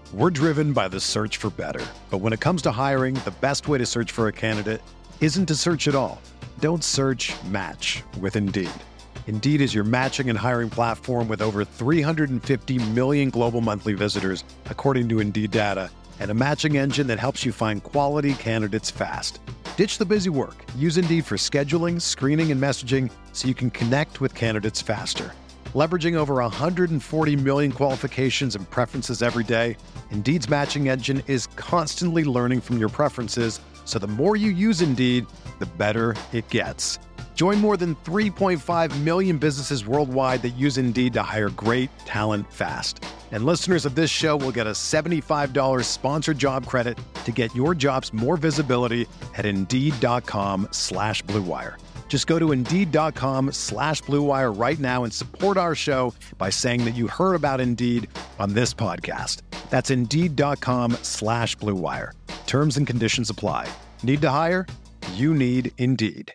We're driven by the search for better. But when it comes to hiring, the best way to search for a candidate isn't to search at all. Don't search, match with Indeed. Indeed is your matching and hiring platform with over 350 million global monthly visitors, according to Indeed data, and a matching engine that helps you find quality candidates fast. Ditch the busy work. Use Indeed for scheduling, screening, and messaging so you can connect with candidates faster. Leveraging over 140 million qualifications and preferences every day, Indeed's matching engine is constantly learning from your preferences, so the more you use Indeed, the better it gets. Join more than 3.5 million businesses worldwide that use Indeed to hire great talent fast. And listeners of this show will get a $75 sponsored job credit to get your jobs more visibility at Indeed.com/Blue Wire. Just go to Indeed.com/Blue Wire right now and support our show by saying that you heard about Indeed on this podcast. That's Indeed.com/Blue Wire. Terms and conditions apply. Need to hire? You need Indeed.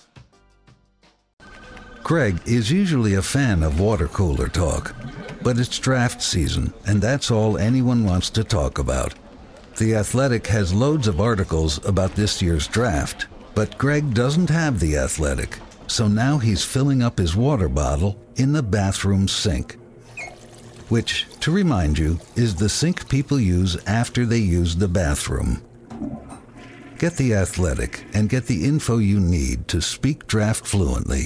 Greg is usually a fan of water cooler talk, but it's draft season, and that's all anyone wants to talk about. The Athletic has loads of articles about this year's draft, but Greg doesn't have The Athletic, so now he's filling up his water bottle in the bathroom sink. Which, to remind you, is the sink people use after they use the bathroom. Get The Athletic and get the info you need to speak draft fluently.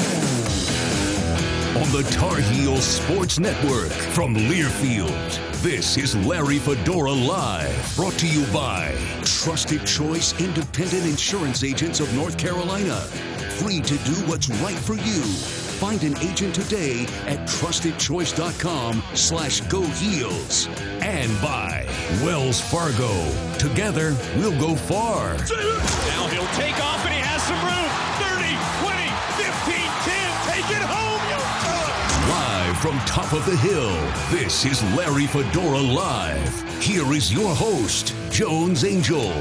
On the Tar Heels Sports Network from Learfield, this is Larry Fedora Live, brought to you by Trusted Choice Independent Insurance Agents of North Carolina. Free to do what's right for you. Find an agent today at trustedchoice.com/GoHeels. And by Wells Fargo. Together, we'll go far. Now he'll take off and he has some room. 30, 20, 15, 10. Take it home. Live from top of the hill, this is Larry Fedora Live. Here is your host, Jones Angel.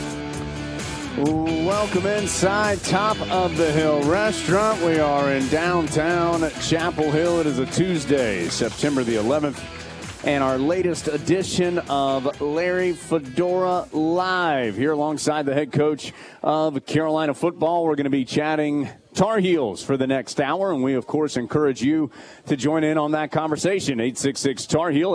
Welcome inside Top of the Hill Restaurant. We are in downtown Chapel Hill. It is a Tuesday, September the 11th, and our latest edition of Larry Fedora Live. Here alongside the head coach of Carolina football, we're going to be chatting Tar Heels for the next hour, and we, of course, encourage you to join in on that conversation. 866-TAR-HEEL,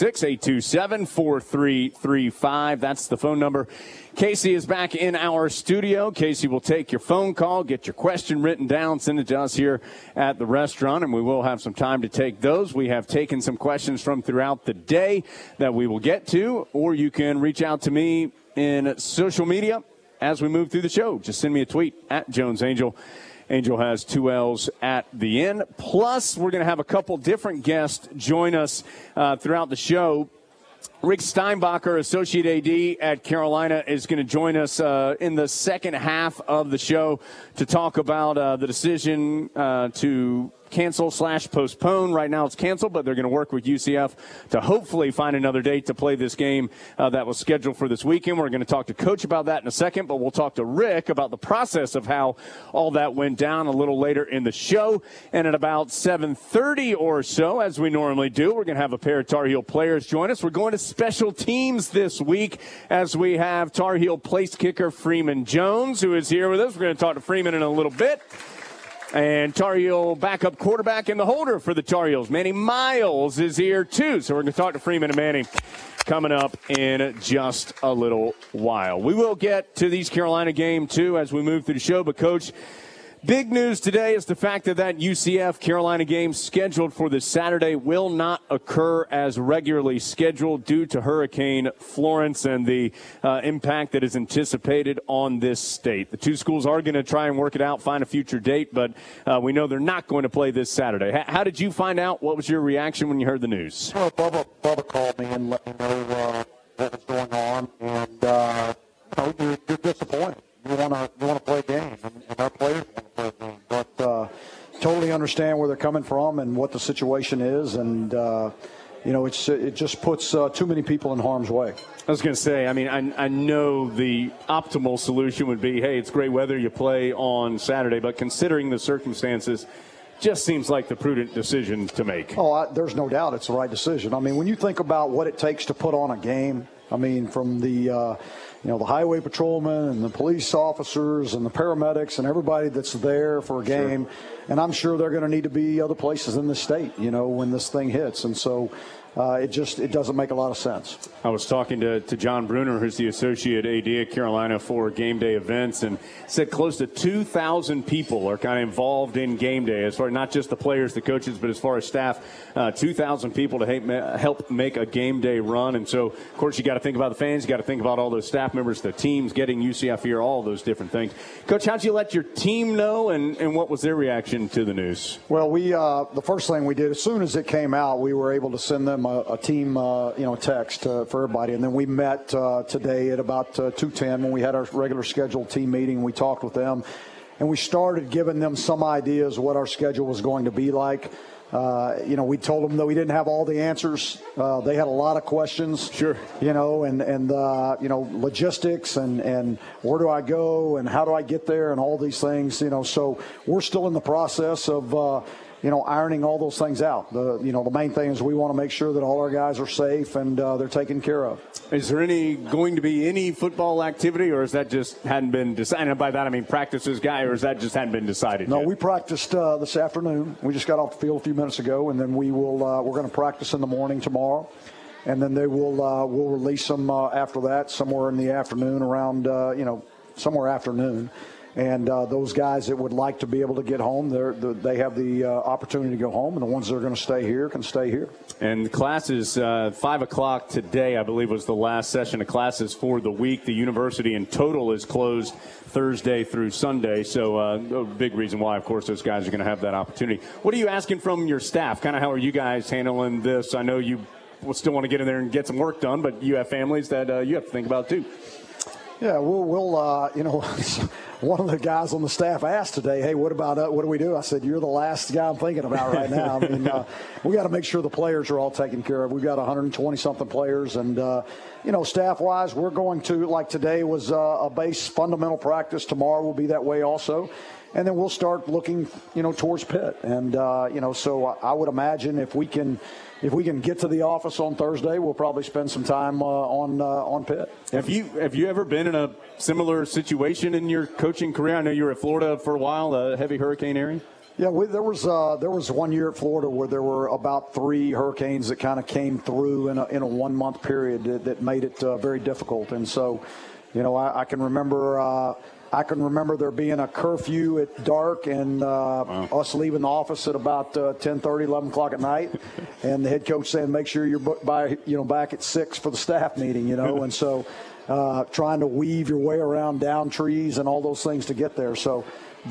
866-827-4335. That's the phone number. Casey is back in our studio. Casey will take your phone call, get your question written down, send it to us here at the restaurant, and we will have some time to take those. We have taken some questions from throughout the day that we will get to, or you can reach out to me in social media as we move through the show. Just send me a tweet at Jones Angel. Angel has 2 L's at the end. Plus, we're going to have a couple different guests join us throughout the show. Rick Steinbacher, Associate AD at Carolina, is going to join us in the second half of the show to talk about the decision to cancel/postpone. Right now it's canceled, but they're going to work with UCF to hopefully find another date to play this game that was scheduled for this weekend. We're going to talk to Coach about that in a second, but we'll talk to Rick about the process of how all that went down a little later in the show. And at about 7:30 or so, as we normally do, we're going to have a pair of Tar Heel players join us. We're going to special teams this week as we have Tar Heel place kicker Freeman Jones, who is here with us. We're going to talk to Freeman in a little bit. And Tar Heel backup quarterback and the holder for the Tar Heels, Manny Miles, is here too. So we're going to talk to Freeman and Manny coming up in just a little while. We will get to these Carolina game too as we move through the show. But, Coach, big news today is the fact that UCF-Carolina game scheduled for this Saturday will not occur as regularly scheduled due to Hurricane Florence and the impact that is anticipated on this state. The two schools are going to try and work it out, find a future date, but we know they're not going to play this Saturday. How did you find out? What was your reaction when you heard the news? Well, Bubba called me and let me know what was going on, and you're disappointed. You want to play a game, and our players want to play a game. But totally understand where they're coming from and what the situation is, and it just puts too many people in harm's way. I was going to say, I know the optimal solution would be, hey, it's great weather, you play on Saturday, but considering the circumstances, just seems like the prudent decision to make. There's no doubt it's the right decision. I mean, when you think about what it takes to put on a game, I mean, from the the highway patrolmen and the police officers and the paramedics and everybody that's there for a game, and I'm sure they're going to need to be other places in the state, when this thing hits, and so it doesn't make a lot of sense. I was talking to John Bruner, who's the associate AD at Carolina for game day events, and said close to 2,000 people are kind of involved in game day, as far as not just the players, the coaches, but as far as staff, 2,000 people to help make a game day run. And so, of course, you got to think about the fans, you got to think about all those staff members, the teams getting UCF here, all those different things. Coach, how'd you let your team know, and what was their reaction to the news? Well, we the first thing we did, as soon as it came out, we were able to send them a team text for everybody, and then we met today at about 2:10 when we had our regular scheduled team meeting. We talked with them, and we started giving them some ideas of what our schedule was going to be like. We told them that we didn't have all the answers. They had a lot of questions. Sure. And logistics and where do I go and how do I get there and all these things. So we're still in the process of ironing all those things out. The main thing is we want to make sure that all our guys are safe and they're taken care of. Is there going to be any football activity, or is that just hadn't been decided? And by that I mean practices, guy, or is that just hadn't been decided No, yet? we practiced this afternoon. We just got off the field a few minutes ago, and then we're going to practice in the morning tomorrow, and then we'll release them after that, somewhere in the afternoon, around somewhere afternoon. And those guys that would like to be able to get home, they have the opportunity to go home, and the ones that are going to stay here can stay here. And the classes, 5 o'clock today, I believe, was the last session of classes for the week. The university in total is closed Thursday through Sunday, so a big reason why, of course, those guys are going to have that opportunity. What are you asking from your staff? Kind of how are you guys handling this? I know you will still want to get in there and get some work done, but you have families that you have to think about too. Yeah, we'll one of the guys on the staff asked today, hey, what do we do? I said, you're the last guy I'm thinking about right now. I mean, we got to make sure the players are all taken care of. We've got 120-something players, and, staff-wise, we're going to, like today was a base fundamental practice. Tomorrow will be that way also. And then we'll start looking, towards Pitt. And, so I would imagine if we can get to the office on Thursday, we'll probably spend some time on Pitt. Have you ever been in a similar situation in your coaching career? I know you were at Florida for a while, a heavy hurricane area. Yeah, there was 1 year at Florida where there were about 3 hurricanes that kind of came through in a 1 month period that made it very difficult. And so, I can remember. I can remember there being a curfew at dark and us leaving the office at about 10:30, 11 o'clock at night, and the head coach saying, make sure you're back at 6 for the staff meeting, and so trying to weave your way around down trees and all those things to get there. So,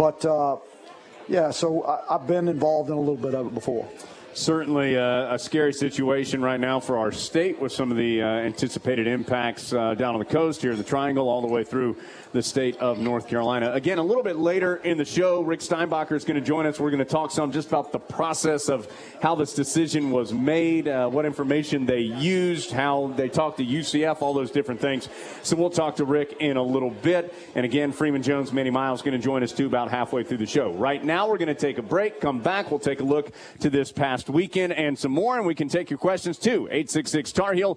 so I've been involved in a little bit of it before. Certainly a scary situation right now for our state with some of the anticipated impacts down on the coast here, the Triangle, all the way through the state of North Carolina. Again, a little bit later in the show, Rick Steinbacher is going to join us. We're going to talk some just about the process of how this decision was made, what information they used, how they talked to UCF, all those different things. So we'll talk to Rick in a little bit. And again, Freeman Jones, Manny Miles going to join us too about halfway through the show. Right now, we're going to take a break, come back. We'll take a look to this past weekend and some more, and we can take your questions too. 866-TAR Heel,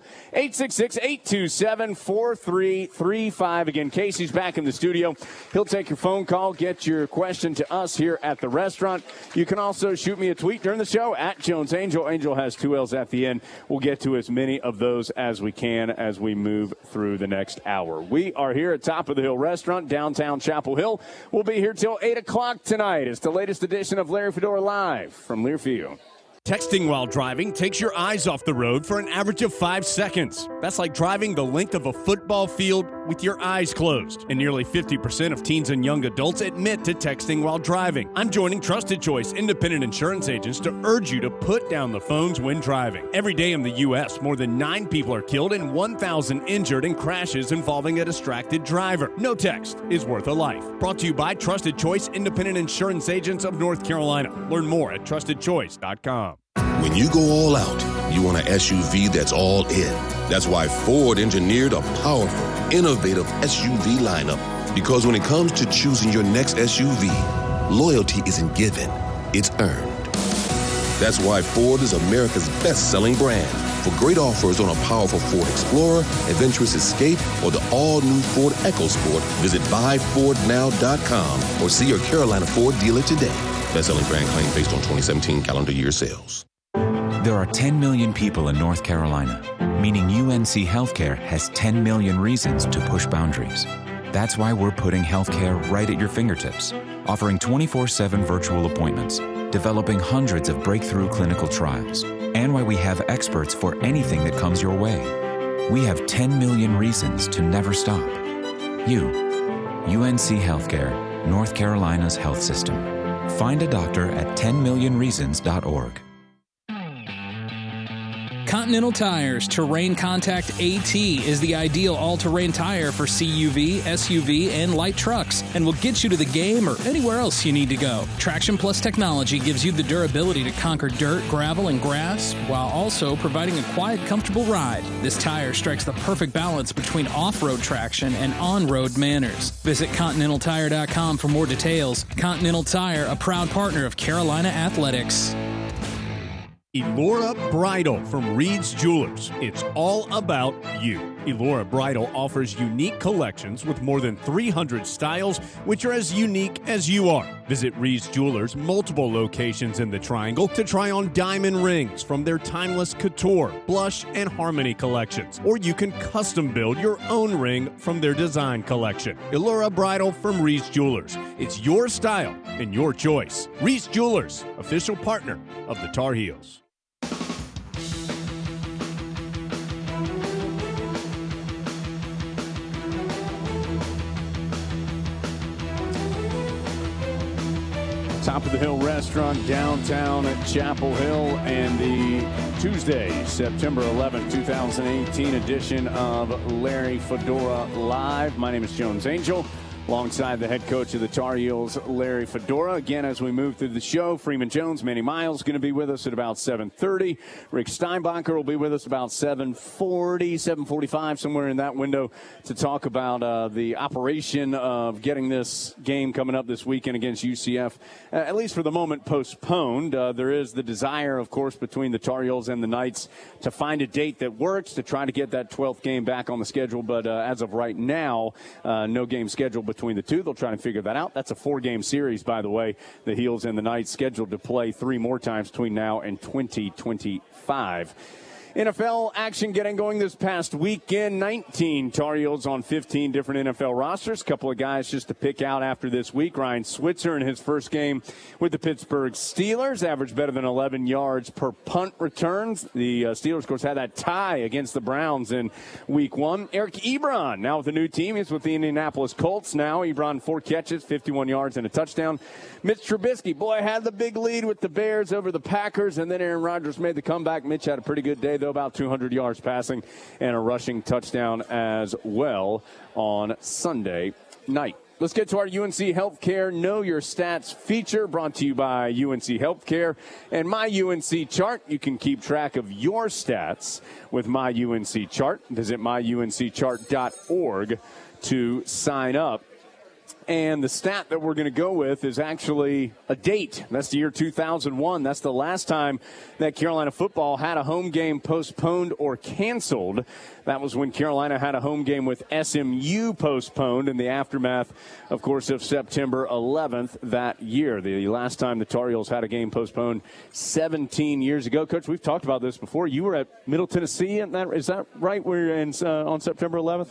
866-827-4335. Again, Casey's back in the studio. He'll take your phone call, get your question to us here at the restaurant. You can also shoot me a tweet during the show at Jones Angel. Angel has 2 L's at the end. We'll get to as many of those as we can as we move through the next hour. We are here at Top of the Hill Restaurant, downtown Chapel Hill. We'll be here till 8 o'clock tonight. It's the latest edition of Larry Fedora Live from Learfield. Texting while driving takes your eyes off the road for an average of 5 seconds. That's like driving the length of a football field with your eyes closed. And nearly 50% of teens and young adults admit to texting while driving. I'm joining Trusted Choice independent insurance agents to urge you to put down the phones when driving. Every day in the U.S., more than 9 people are killed and 1,000 injured in crashes involving a distracted driver. No text is worth a life. Brought to you by Trusted Choice independent insurance agents of North Carolina. Learn more at trustedchoice.com. When you go all out, you want an SUV that's all in. That's why Ford engineered a powerful, innovative SUV lineup. Because when it comes to choosing your next SUV, loyalty isn't given, it's earned. That's why Ford is America's best-selling brand. For great offers on a powerful Ford Explorer, adventurous Escape, or the all-new Ford EcoSport, visit buyfordnow.com or see your Carolina Ford dealer today. Best-selling brand claim based on 2017 calendar year sales. There are 10 million people in North Carolina, meaning UNC Healthcare has 10 million reasons to push boundaries. That's why we're putting healthcare right at your fingertips, offering 24/7 virtual appointments, developing hundreds of breakthrough clinical trials, and why we have experts for anything that comes your way. We have 10 million reasons to never stop. You, UNC Healthcare, North Carolina's health system. Find a doctor at 10millionreasons.org. Continental Tire's Terrain Contact AT is the ideal all-terrain tire for CUV, SUV, and light trucks, and will get you to the game or anywhere else you need to go. Traction Plus technology gives you the durability to conquer dirt, gravel, and grass, while also providing a quiet, comfortable ride. This tire strikes the perfect balance between off-road traction and on-road manners. Visit ContinentalTire.com for more details. Continental Tire, a proud partner of Carolina Athletics. Elora Bridal from Reed's Jewelers. It's all about you. Elora Bridal offers unique collections with more than 300 styles, which are as unique as you are. Visit Reed's Jewelers' multiple locations in the Triangle to try on diamond rings from their timeless couture, blush, and harmony collections. Or you can custom build your own ring from their design collection. Elora Bridal from Reed's Jewelers. It's your style and your choice. Reed's Jewelers, official partner of the Tar Heels. Top of the Hill Restaurant downtown at Chapel Hill, and the Tuesday, September 11, 2018 edition of Larry Fedora Live. My name is Jones Angel, alongside the head coach of the Tar Heels, Larry Fedora. Again, as we move through the show, Freeman Jones, Manny Miles going to be with us at about 7:30. Rick Steinbacher will be with us about 7:40, 7:45, somewhere in that window, to talk about the operation of getting this game coming up this weekend against UCF, at least for the moment, postponed. There is the desire, of course, between the Tar Heels and the Knights to find a date that works to try to get that 12th game back on the schedule. But as of right now, no game scheduled between the two. They'll try to figure that out. That's a 4-game series, by the way. The Heels and the Knights scheduled to play 3 more times between now and 2025. NFL action getting going this past weekend. 19 Tar Heels on 15 different NFL rosters. A couple of guys just to pick out after this week. Ryan Switzer in his first game with the Pittsburgh Steelers averaged better than 11 yards per punt returns. The Steelers, of course, had that tie against the Browns in week 1. Eric Ebron, now with a new team. He's with the Indianapolis Colts now. Ebron, 4 catches, 51 yards, and a touchdown. Mitch Trubisky, boy, had the big lead with the Bears over the Packers, and then Aaron Rodgers made the comeback. Mitch had a pretty good day, though, about 200 yards passing and a rushing touchdown as well on Sunday night. Let's get to our UNC Healthcare Know Your Stats feature, brought to you by UNC Healthcare and My UNC Chart. You can keep track of your stats with My UNC Chart. Visit myuncchart.org to sign up. And the stat that we're going to go with is actually a date. That's the year 2001. That's the last time that Carolina football had a home game postponed or canceled. That was when Carolina had a home game with SMU postponed in the aftermath, of course, of September 11th that year. The last time the Tar Heels had a game postponed 17 years ago. Coach, we've talked about this before. You were at Middle Tennessee. Is that right? We're in on September 11th?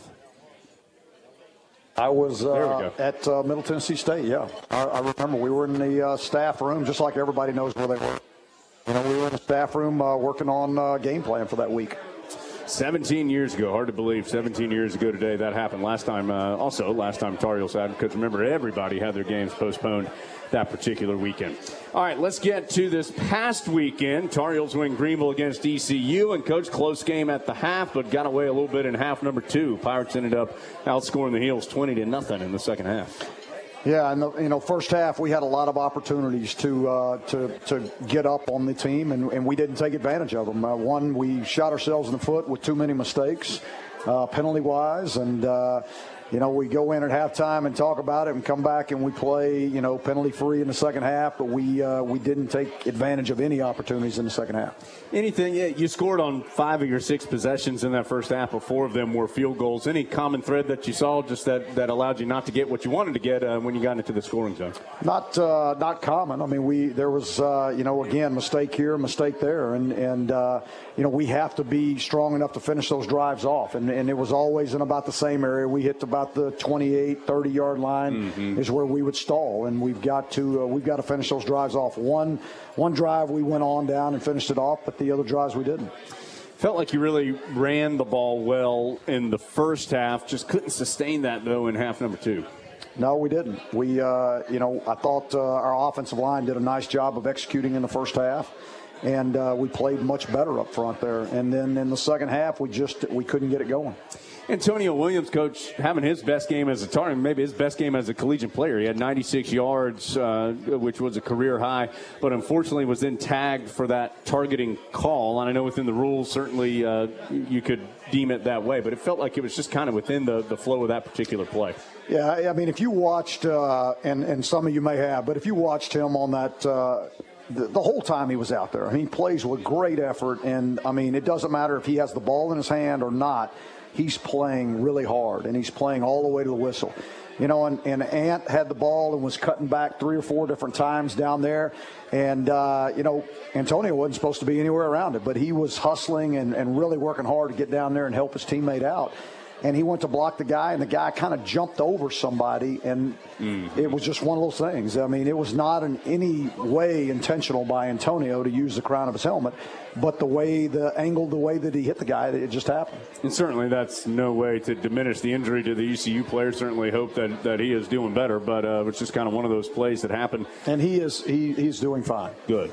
I was at Middle Tennessee State, yeah. I remember we were in the staff room, just like everybody knows where they were. You know, we were in the staff room working on game plan for that week. 17 years ago, hard to believe, 17 years ago today that happened. Last time Tar Heels had, because remember, everybody had their games postponed that particular weekend. All right, let's get to this past weekend. Tar Heels win Greenville against ECU, and Coach, close game at the half, but got away a little bit in half number 2. Pirates ended up outscoring the Heels 20-0 in the second half. Yeah, and first half we had a lot of opportunities to get up on the team, and we didn't take advantage of them. One, we shot ourselves in the foot with too many mistakes, penalty-wise, and we go in at halftime and talk about it and come back and we play, penalty free in the second half, but we didn't take advantage of any opportunities in the second half. Anything, you scored on 5 of your 6 possessions in that first half, but 4 of them were field goals. Any common thread that you saw just that allowed you not to get what you wanted to get when you got into the scoring zone? Not common. I mean, there was, again, mistake here, mistake there. And we have to be strong enough to finish those drives off. And it was always in about the same area. We hit about the 28, 30-yard line is where we would stall. And we've got to finish those drives off. One drive we went on down and finished it off, but the other drives we didn't. Felt like you really ran the ball well in the first half. Just couldn't sustain that, though, in half number 2. No, we didn't. We, I thought our offensive line did a nice job of executing in the first half, and we played much better up front there. And then in the second half, we couldn't get it going. Antonio Williams, coach, having his best game as a target, maybe his best game as a collegiate player. He had 96 yards, which was a career high, but unfortunately was then tagged for that targeting call. And I know within the rules, certainly you could deem it that way, but it felt like it was just kind of within the flow of that particular play. Yeah, I mean, if you watched, and some of you may have, but if you watched him on that the whole time he was out there, I mean, he plays with great effort, and, I mean, it doesn't matter if he has the ball in his hand or not. He's playing really hard, and he's playing all the way to the whistle. And Ant had the ball and was cutting back 3 or 4 different times down there. And, Antonio wasn't supposed to be anywhere around it, but he was hustling and really working hard to get down there and help his teammate out. And he went to block the guy, and the guy kind of jumped over somebody, and it was just one of those things. I mean, it was not in any way intentional by Antonio to use the crown of his helmet, but the way that he hit the guy, it just happened. And certainly that's no way to diminish the injury to the ECU player. Certainly hope that he is doing better, but it's just kind of one of those plays that happened. And he's doing fine. Good.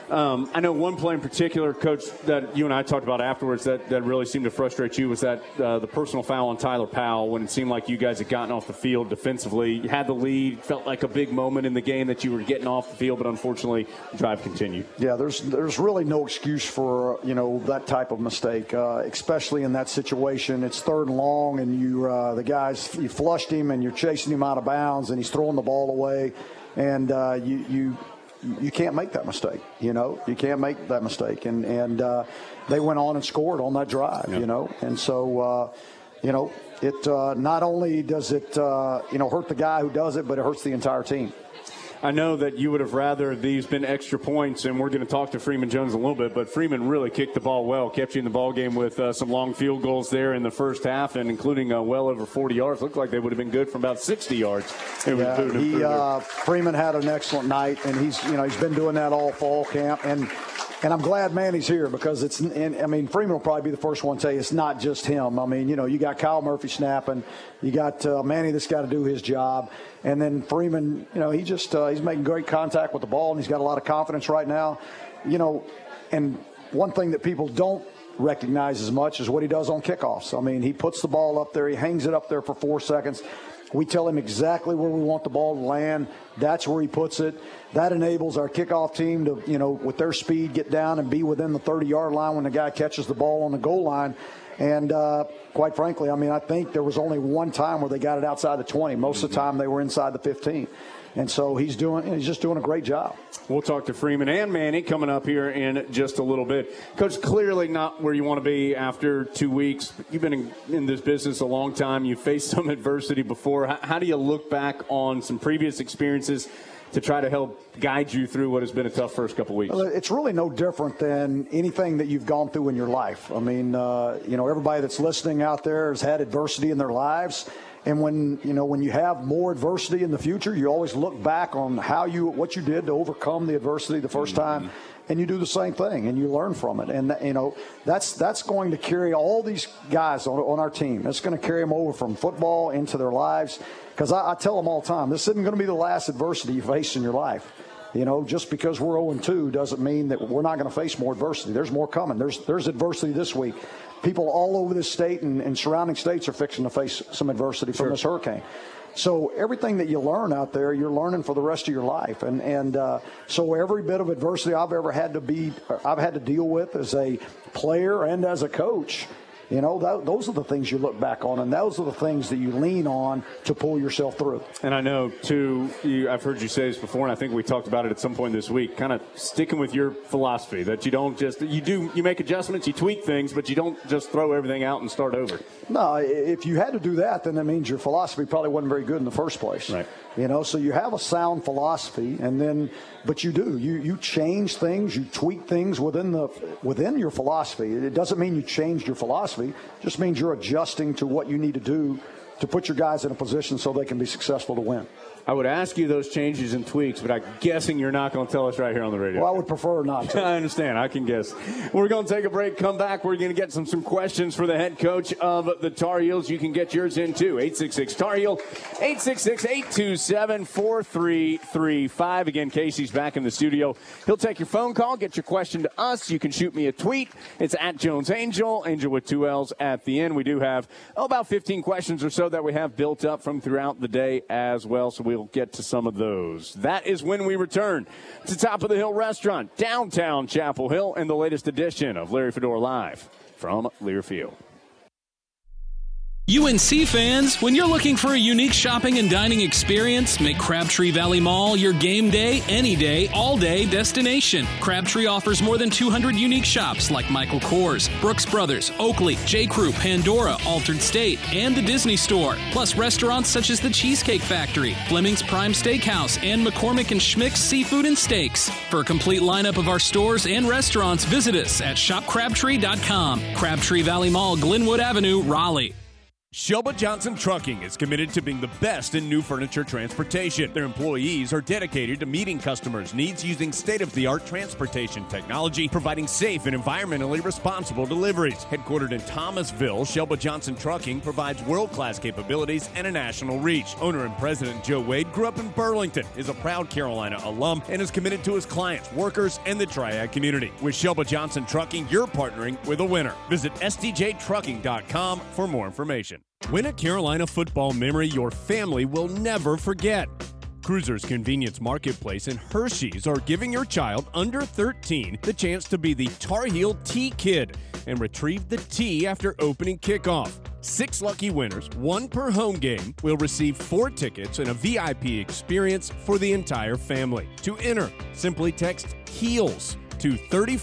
I know one play in particular, Coach, that you and I talked about afterwards that really seemed to frustrate you was that the personal foul on Tyler Powell when it seemed like you guys had gotten off the field defensively. You had the lead, felt like a big moment in the game that you were getting off the field, but unfortunately the drive continued. Yeah, there's really no excuse for, that type of mistake, especially in that situation. It's 3rd and long, and you flushed him, and you're chasing him out of bounds, and he's throwing the ball away, and you can't make that mistake, You can't make that mistake. And they went on and scored on that drive, And so, it not only does it, hurt the guy who does it, but it hurts the entire team. I know that you would have rather these been extra points, and we're going to talk to Freeman Jones a little bit, but Freeman really kicked the ball well, kept you in the ball game with some long field goals there in the first half, and including well over 40 yards. Looked like they would have been good from about 60 yards. Freeman had an excellent night, and he's been doing that all fall camp, and I'm glad Manny's here because Freeman will probably be the first one to tell you it's not just him. I mean, you got Kyle Murphy snapping, you got Manny that's got to do his job, and then Freeman, he's making great contact with the ball, and he's got a lot of confidence right now, and one thing that people don't recognize as much is what he does on kickoffs. I mean, he puts the ball up there, he hangs it up there for 4 seconds. We tell him exactly where we want the ball to land. That's where he puts it. That enables our kickoff team to, with their speed, get down and be within the 30-yard line when the guy catches the ball on the goal line. And quite frankly, I think there was only one time where they got it outside the 20. Most of the time they were inside the 15. And so he's just doing a great job. We'll talk to Freeman and Manny coming up here in just a little bit. Coach, clearly not where you want to be after 2 weeks. You've been in this business a long time. You've faced some adversity before. How do you look back on some previous experiences to try to help guide you through what has been a tough first couple weeks? Well, it's really no different than anything that you've gone through in your life. I mean, everybody that's listening out there has had adversity in their lives. And when you have more adversity in the future, you always look back on what you did to overcome the adversity the first time, and you do the same thing, and you learn from it. And that's going to carry all these guys on our team. That's going to carry them over from football into their lives. Because I tell them all the time, this isn't going to be the last adversity you face in your life. Just because we're 0-2 doesn't mean that we're not going to face more adversity. There's more coming. There's adversity this week. People all over this state and surrounding states are fixing to face some adversity from this hurricane. So everything that you learn out there, you're learning for the rest of your life. And so every bit of adversity I've had to deal with as a player and as a coach, You know, those are the things you look back on, and those are the things that you lean on to pull yourself through. And I know, too, I've heard you say this before, and I think we talked about it at some point this week, kind of sticking with your philosophy, that you don't just, you make adjustments, you tweak things, but you don't just throw everything out and start over. No, if you had to do that, then that means your philosophy probably wasn't very good in the first place. Right. You know, so you have a sound philosophy, and then, but you do. You change things, you tweak things within your philosophy. It doesn't mean you changed your philosophy. It just means you're adjusting to what you need to do to put your guys in a position so they can be successful to win. I would ask you those changes and tweaks, but I'm guessing you're not going to tell us right here on the radio. Well, I would prefer not to. I understand. I can guess. We're going to take a break, come back. We're going to get some questions for the head coach of the Tar Heels. You can get yours in, too. 866-TAR HEEL, 866-827-4335. Again, Casey's back in the studio. He'll take your phone call, get your question to us. You can shoot me a tweet. It's at Jones Angel with 2 L's at the end. We do have about 15 questions or so that we have built up from throughout the day as well, so we'll get to some of those. That is when we return to Top of the Hill Restaurant, downtown Chapel Hill, and the latest edition of Larry Fedora Live from Learfield. UNC fans, when you're looking for a unique shopping and dining experience, make Crabtree Valley Mall your game day, any day, all day destination. Crabtree offers more than 200 unique shops like Michael Kors, Brooks Brothers, Oakley, J. Crew, Pandora, Altered State, and the Disney Store. Plus restaurants such as the Cheesecake Factory, Fleming's Prime Steakhouse, and McCormick and Schmick's Seafood and Steaks. For a complete lineup of our stores and restaurants, visit us at shopcrabtree.com. Crabtree Valley Mall, Glenwood Avenue, Raleigh. Shelba Johnson Trucking is committed to being the best in new furniture transportation. Their employees are dedicated to meeting customers' needs using state-of-the-art transportation technology, providing safe and environmentally responsible deliveries. Headquartered in Thomasville, Shelba Johnson Trucking provides world-class capabilities and a national reach. Owner and President Joe Wade grew up in Burlington, is a proud Carolina alum, and is committed to his clients, workers, and the Triad community. With Shelba Johnson Trucking, you're partnering with a winner. Visit sdjtrucking.com for more information. Win a Carolina football memory your family will never forget. Cruisers Convenience Marketplace and Hershey's are giving your child under 13 the chance to be the Tar Heel T-Kid and retrieve the T after opening kickoff. 6 lucky winners, 1 per home game, will receive 4 tickets and a VIP experience for the entire family. To enter, simply text HEELS to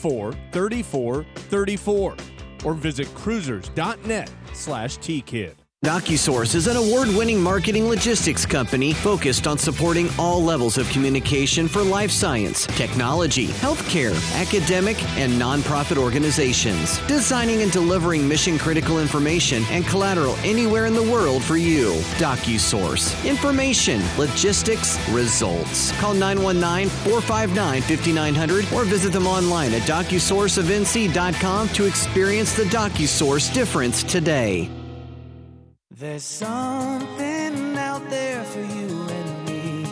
343434 or visit cruisers.net/T-Kid. DocuSource is an award-winning marketing logistics company focused on supporting all levels of communication for life science, technology, healthcare, academic, and nonprofit organizations. Designing and delivering mission-critical information and collateral anywhere in the world for you. DocuSource. Information, logistics, results. Call 919-459-5900 or visit them online at DocuSourceofNC.com to experience the DocuSource difference today. There's something out there for you and me,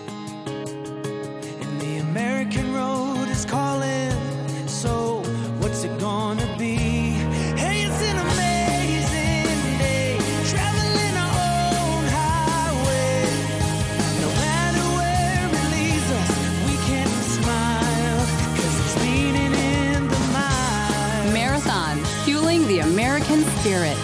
and the American road is calling, so what's it gonna be? Hey, it's an amazing day, traveling our own highway. No matter where it leads us, we can smile, 'cause it's leaning in the mile. Marathon, fueling the American spirit.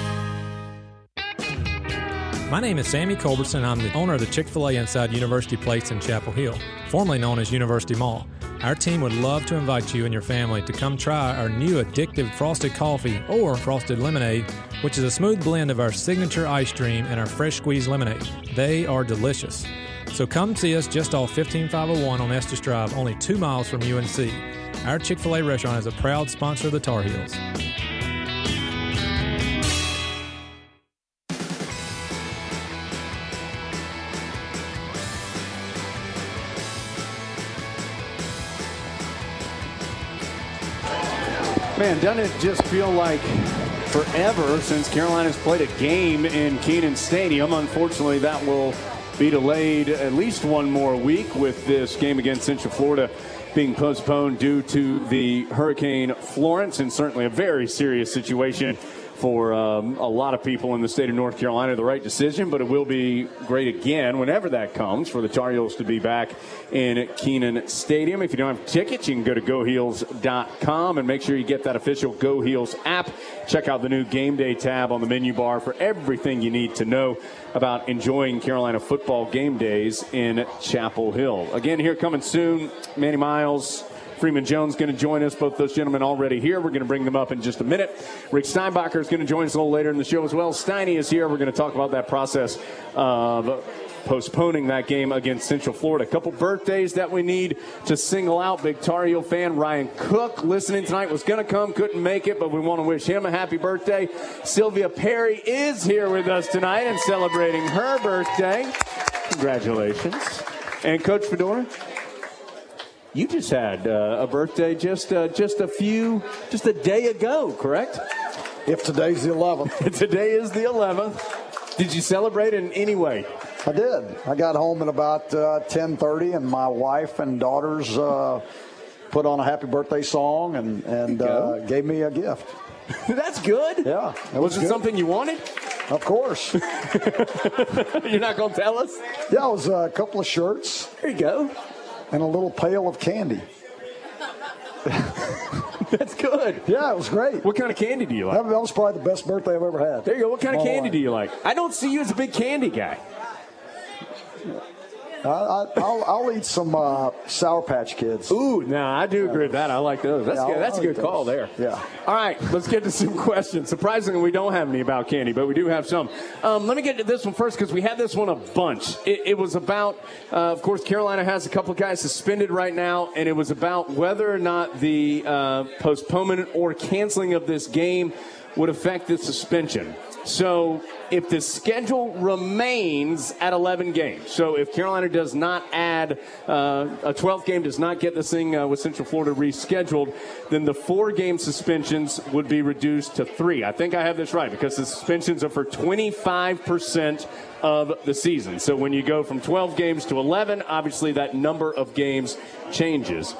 My name is Sammy Culbertson. I'm the owner of the Chick-fil-A inside University Place in Chapel Hill, formerly known as University Mall. Our team would love to invite you and your family to come try our new addictive frosted coffee or frosted lemonade, which is a smooth blend of our signature ice cream and our fresh squeezed lemonade. They are delicious. So come see us just off 15501 on Estes Drive, only 2 miles from UNC. Our Chick-fil-A restaurant is a proud sponsor of the Tar Heels. Man, doesn't it just feel like forever since Carolina's played a game in Kenan Stadium? Unfortunately, that will be delayed at least one more week, with this game against Central Florida being postponed due to the Hurricane Florence, and certainly a very serious situation for a lot of people in the state of North Carolina, the right decision, but it will be great again whenever that comes for the Tar Heels to be back in Kenan Stadium. If you don't have tickets, you can go to GoHeels.com and make sure you get that official Go Heels app. Check out the new Game Day tab on the menu bar for everything you need to know about enjoying Carolina football game days in Chapel Hill. Again, here coming soon, Manny Miles, Freeman Jones going to join us. Both those gentlemen already here. We're going to bring them up in just a minute. Rick Steinbacher is going to join us a little later in the show as well. Steiny is here. We're going to talk about that process of postponing that game against Central Florida. A couple birthdays that we need to single out. Big Tar Heel fan Ryan Cook listening tonight was going to come, couldn't make it, but we want to wish him a happy birthday. Sylvia Perry is here with us tonight and celebrating her birthday. Congratulations. And Coach Fedora, you just had a birthday just a day ago, correct? If today's the 11th. Today is the 11th. Did you celebrate in any way? I did. I got home at about 10:30, and my wife and daughters put on a happy birthday song and gave me a gift. That's good. Yeah. Was it something you wanted? Of course. You're not going to tell us? Yeah, it was a couple of shirts. There you go. And a little pail of candy. That's good. Yeah, it was great. What kind of candy do you like? That was probably the best birthday I've ever had. There you go. What kind of candy do you like? I don't see you as a big candy guy. I'll eat some Sour Patch Kids. Ooh, no, I do agree with that. I like those. That's good. That's a good call there. Yeah. All right, let's get to some questions. Surprisingly, we don't have any about candy, but we do have some. Let me get to this one first because we had this one a bunch. It was about, of course, Carolina has a couple of guys suspended right now, and it was about whether or not the postponement or canceling of this game would affect the suspension. So if the schedule remains at 11 games, so if Carolina does not add a 12th game, does not get this thing with Central Florida rescheduled, then the 4-game suspensions would be reduced to 3. I think I have this right because the suspensions are for 25% of the season. So when you go from 12 games to 11, obviously that number of games changes.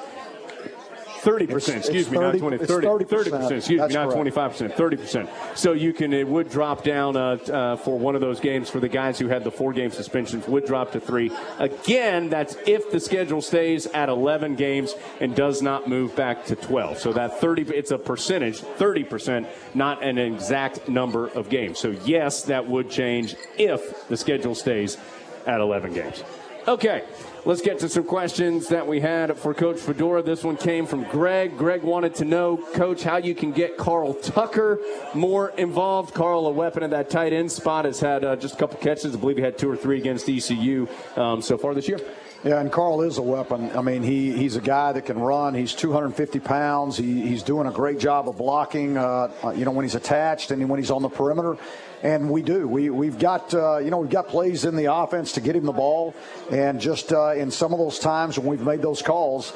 30%, excuse me, not 20. 30%, excuse me, not 25%, 30%. So it would drop down for one of those games for the guys who had the 4-game suspensions would drop to 3. Again, that's if the schedule stays at 11 games and does not move back to 12. So that 30, it's a percentage, 30%, not an exact number of games. So yes, that would change if the schedule stays at 11 games. Okay. Let's get to some questions that we had for Coach Fedora. This one came from Greg. Greg wanted to know, Coach, how you can get Carl Tucker more involved. Carl, a weapon at that tight end spot, has had just a couple catches. I believe he had 2 or 3 against ECU so far this year. Yeah, and Carl is a weapon. I mean, he's a guy that can run. He's 250 pounds. He's doing a great job of blocking, when he's attached and when he's on the perimeter. And we've got plays in the offense to get him the ball. And just in some of those times when we've made those calls,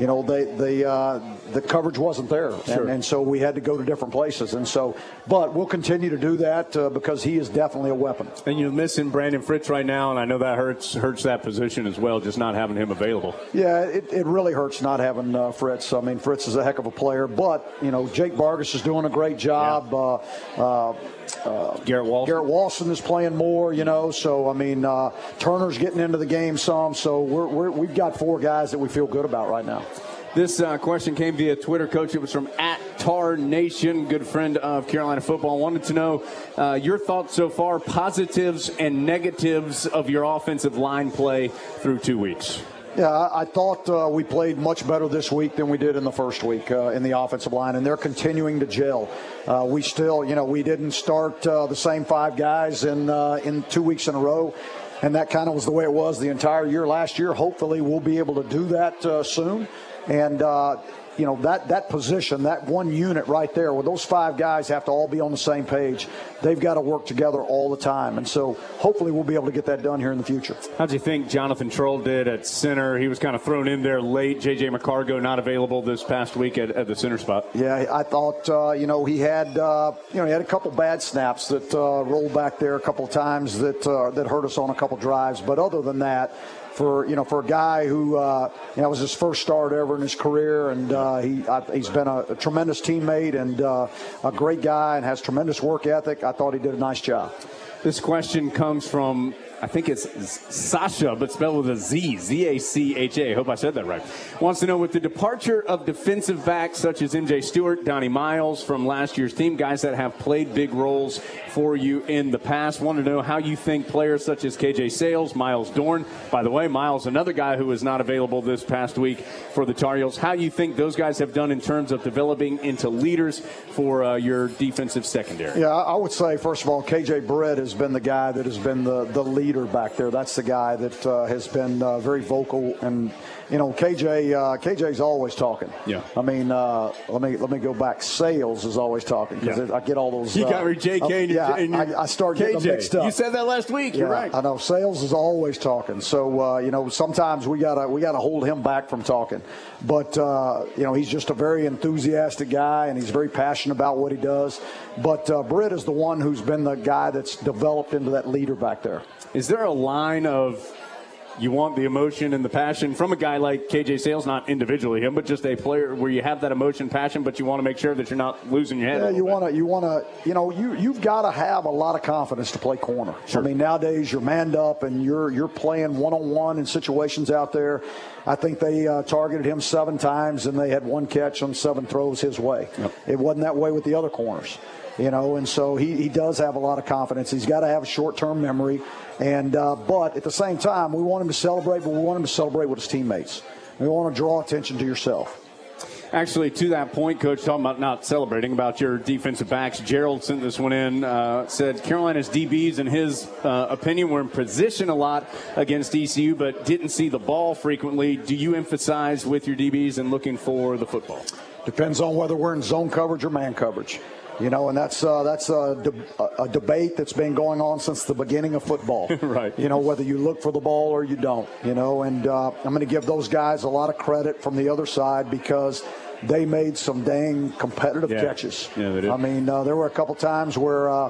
the coverage wasn't there. Sure. And so we had to go to different places. But we'll continue to do that because he is definitely a weapon. And you're missing Brandon Fritz right now, and I know that hurts that position as well, just not having him available. Yeah, it really hurts not having Fritz. I mean, Fritz is a heck of a player, but, Jake Vargas is doing a great job. Yeah. Garrett Walson is playing more, So, I mean, Turner's getting into the game some. So we've got 4 guys that we feel good about right now. This question came via Twitter, Coach. It was from @TarNation, good friend of Carolina football. Wanted to know your thoughts so far, positives and negatives of your offensive line play through 2 weeks. Yeah, I thought we played much better this week than we did in the first week in the offensive line, and they're continuing to gel. We still, we didn't start the same 5 guys in 2 weeks in a row, and that kind of was the way it was the entire year last year. Hopefully we'll be able to do that soon. And, that position, that one unit right there, where those 5 guys have to all be on the same page, they've got to work together all the time. And so hopefully we'll be able to get that done here in the future. How do you think Jonathan Troll did at center? He was kind of thrown in there late. J.J. McCargo not available this past week at the center spot. Yeah, I thought, he had a couple bad snaps that rolled back there a couple of times that hurt us on a couple drives. But other than that, for a guy who was his first start ever in his career, and he's been a tremendous teammate and a great guy and has tremendous work ethic. I thought he did a nice job. This question comes from, I think it's Sasha, but spelled with a Z, Z-A-C-H-A. I hope I said that right. Wants to know, with the departure of defensive backs such as M.J. Stewart, Donnie Miles from last year's team, guys that have played big roles for you in the past, want to know how you think players such as KJ Sales, Miles Dorn, by the way, Miles, another guy who was not available this past week for the Tar Heels, how you think those guys have done in terms of developing into leaders for your defensive secondary? Yeah, I would say, first of all, KJ Britt has been the guy that has been the leader back there. That's the guy that has been very vocal, and KJ's always talking. Yeah. I mean, let me go back. Sales is always talking because I get all those. You got your JK I start getting them mixed up. You said that last week. You're right. I know. Sales is always talking. So sometimes we gotta hold him back from talking. But he's just a very enthusiastic guy, and he's very passionate about what he does. But Britt is the one who's been the guy that's developed into that leader back there. Is there a line of you want the emotion and the passion from a guy like KJ Sales, not individually him, but just a player where you have that emotion, passion, but you want to make sure that you're not losing your head? Yeah, you've got to have a lot of confidence to play corner. Sure. I mean, nowadays you're manned up and you're playing one-on-one in situations out there. I think they targeted him 7 times and they had 1 catch on 7 throws his way. Yep. It wasn't that way with the other corners. And so he does have a lot of confidence. He's got to have a short-term memory. And but at the same time, we want him to celebrate, but we want him to celebrate with his teammates. We want to draw attention to yourself. Actually, to that point, Coach, talking about not celebrating, about your defensive backs, Gerald sent this one in, said Carolina's DBs, in his opinion, were in position a lot against ECU, but didn't see the ball frequently. Do you emphasize with your DBs and looking for the football? Depends on whether we're in zone coverage or man coverage. And that's a debate that's been going on since the beginning of football. Right. Whether you look for the ball or you don't, and I'm going to give those guys a lot of credit from the other side because they made some dang competitive catches. Yeah, they did. I mean, there were a couple times where,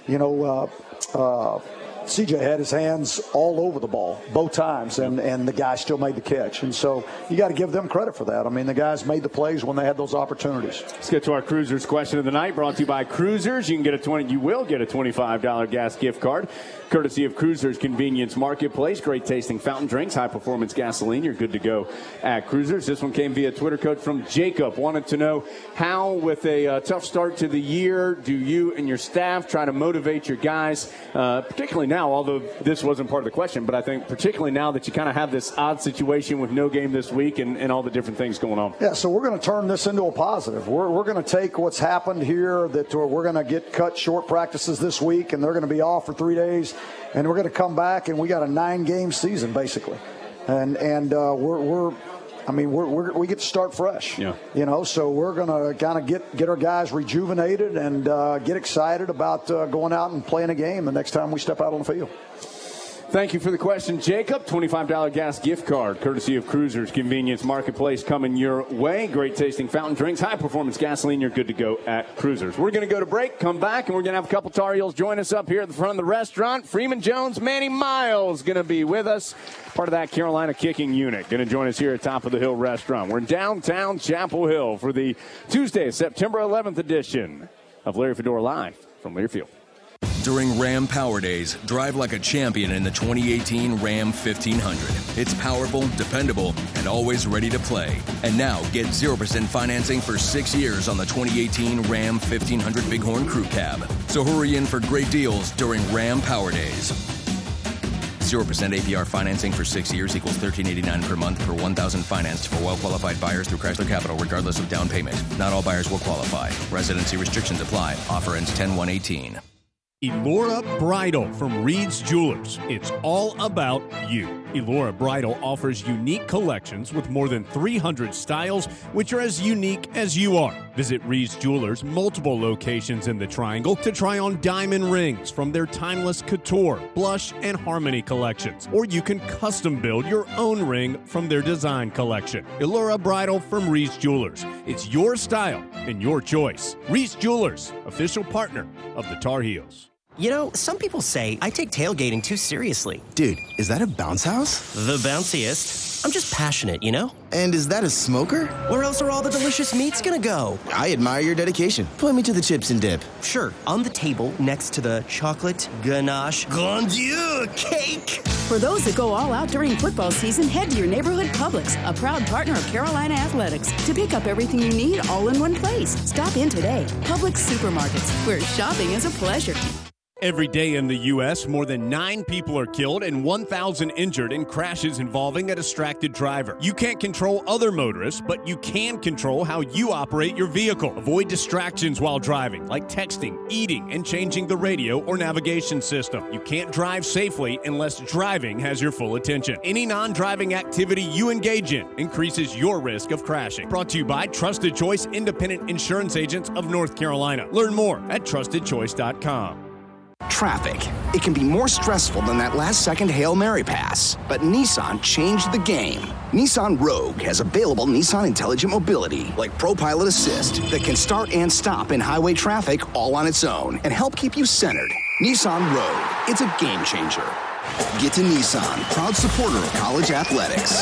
CJ had his hands all over the ball both times, and the guy still made the catch. And so you got to give them credit for that. I mean, the guys made the plays when they had those opportunities. Let's get to our Cruisers question of the night, brought to you by Cruisers. You will get a $25 gas gift card, courtesy of Cruisers Convenience Marketplace. Great tasting fountain drinks, high performance gasoline. You're good to go at Cruisers. This one came via Twitter, Coach, from Jacob. Wanted to know how, with a tough start to the year, do you and your staff try to motivate your guys, particularly now, although this wasn't part of the question, but I think particularly now that you kind of have this odd situation with no game this week and all the different things going on. Yeah, so we're going to turn this into a positive. We're going to take what's happened here, that we're going to get cut short practices this week, and they're going to be off for 3 days, and we're going to come back, and we got a 9-game season basically, and we get to start fresh. Yeah. So we're going to kind of get our guys rejuvenated and get excited about going out and playing a game the next time we step out on the field. Thank you for the question, Jacob. $25 gas gift card, courtesy of Cruisers Convenience Marketplace, coming your way. Great tasting fountain drinks, high performance gasoline. You're good to go at Cruisers. We're going to go to break, come back, and we're going to have a couple Tar Heels join us up here at the front of the restaurant. Freeman Jones, Manny Miles going to be with us, part of that Carolina kicking unit. Going to join us here at Top of the Hill Restaurant. We're in downtown Chapel Hill for the Tuesday, September 11th edition of Larry Fedora Live from Learfield. During Ram Power Days, drive like a champion in the 2018 Ram 1500. It's powerful, dependable, and always ready to play. And now, get 0% financing for 6 years on the 2018 Ram 1500 Bighorn Crew Cab. So hurry in for great deals during Ram Power Days. 0% APR financing for 6 years equals $13.89 per month per $1,000 financed for well-qualified buyers through Chrysler Capital, regardless of down payment. Not all buyers will qualify. Residency restrictions apply. Offer ends 10/1/18. Elora Bridal from Reed's Jewelers. It's all about you. Elora Bridal offers unique collections with more than 300 styles, which are as unique as you are. Visit Reed's Jewelers' multiple locations in the Triangle to try on diamond rings from their timeless couture, blush, and harmony collections. Or you can custom build your own ring from their design collection. Elora Bridal from Reed's Jewelers. It's your style and your choice. Reed's Jewelers, official partner of the Tar Heels. You know, some people say I take tailgating too seriously. Dude, is that a bounce house? The bounciest. I'm just passionate, you know? And is that a smoker? Where else are all the delicious meats gonna go? I admire your dedication. Point me to the chips and dip. Sure, on the table next to the chocolate ganache grand Dieu cake. For those that go all out during football season, head to your neighborhood Publix, a proud partner of Carolina Athletics, to pick up everything you need all in one place. Stop in today. Publix Supermarkets, where shopping is a pleasure. Every day in the U.S., more than 9 people are killed and 1,000 injured in crashes involving a distracted driver. You can't control other motorists, but you can control how you operate your vehicle. Avoid distractions while driving, like texting, eating, and changing the radio or navigation system. You can't drive safely unless driving has your full attention. Any non-driving activity you engage in increases your risk of crashing. Brought to you by Trusted Choice Independent Insurance Agents of North Carolina. Learn more at trustedchoice.com. Traffic. It can be more stressful than that last-second Hail Mary pass. But Nissan changed the game. Nissan Rogue has available Nissan Intelligent Mobility, like ProPilot Assist, that can start and stop in highway traffic all on its own and help keep you centered. Nissan Rogue. It's a game changer. Get to Nissan, proud supporter of college athletics.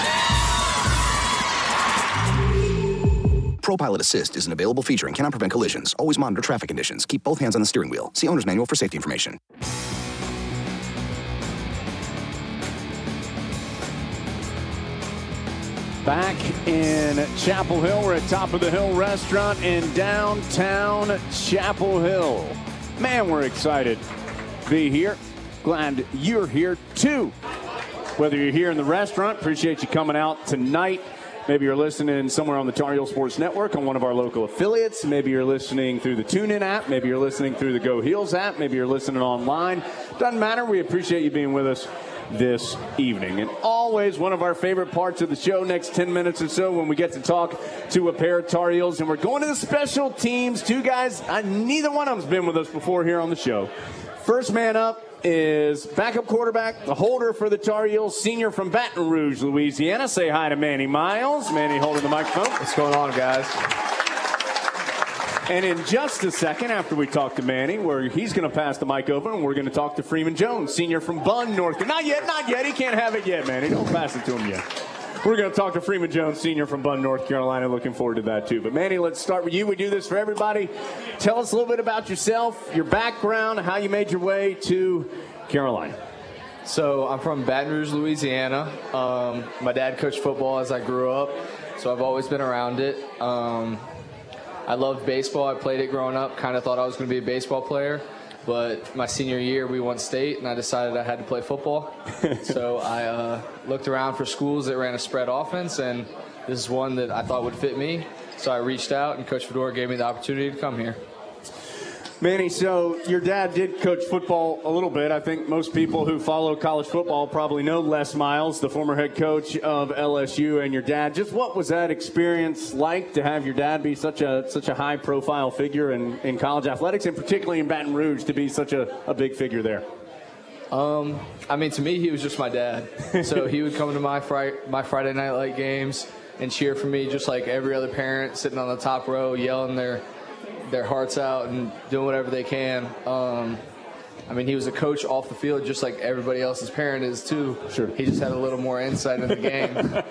ProPilot Assist is an available feature and cannot prevent collisions. Always monitor traffic conditions. Keep both hands on the steering wheel. See owner's manual for safety information. Back in Chapel Hill, we're at Top of the Hill Restaurant in downtown Chapel Hill. Man, we're excited to be here. Glad you're here too. Whether you're here in the restaurant, appreciate you coming out tonight. Maybe you're listening somewhere on the Tar Heel Sports Network on one of our local affiliates. Maybe you're listening through the TuneIn app. Maybe you're listening through the Go Heels app. Maybe you're listening online. Doesn't matter. We appreciate you being with us this evening. And always one of our favorite parts of the show, next 10 minutes or so, when we get to talk to a pair of Tar Heels. And we're going to the special teams. Two guys, neither one of them's been with us before here on the show. First man up is backup quarterback, the holder for the Tar Heels, senior from Baton Rouge, Louisiana. Say hi to Manny Miles. Manny holding the microphone. What's going on, guys? And in just a second, after we talk to Manny, he's going to pass the mic over, and we're going to talk to Freeman Jones, senior from Bunn, North Carolina. Not yet. He can't have it yet, Manny. Don't pass it to him yet. We're going to talk to Freeman Jones, senior from Bunn, North Carolina. Looking forward to that, too. But, Manny, let's start with you. We do this for everybody. Tell us a little bit about yourself, your background, how you made your way to Carolina. So I'm from Baton Rouge, Louisiana. My dad coached football as I grew up, so I've always been around it. I loved baseball. I played it growing up. Kind of thought I was going to be a baseball player. But my senior year, we won state, and I decided I had to play football. So I looked around for schools that ran a spread offense, and this is one that I thought would fit me. So I reached out, and Coach Fedora gave me the opportunity to come here. Manny, so your dad did coach football a little bit. I think most people who follow college football probably know Les Miles, the former head coach of LSU, and your dad. Just what was that experience like to have your dad be such a high-profile figure in college athletics, and particularly in Baton Rouge to be such a big figure there? I mean, to me, he was just my dad. So he would come to my Friday night light games and cheer for me just like every other parent sitting on the top row yelling their hearts out and doing whatever they can. I mean, he was a coach off the field just like everybody else's parent is too. Sure. He just had a little more insight in the game.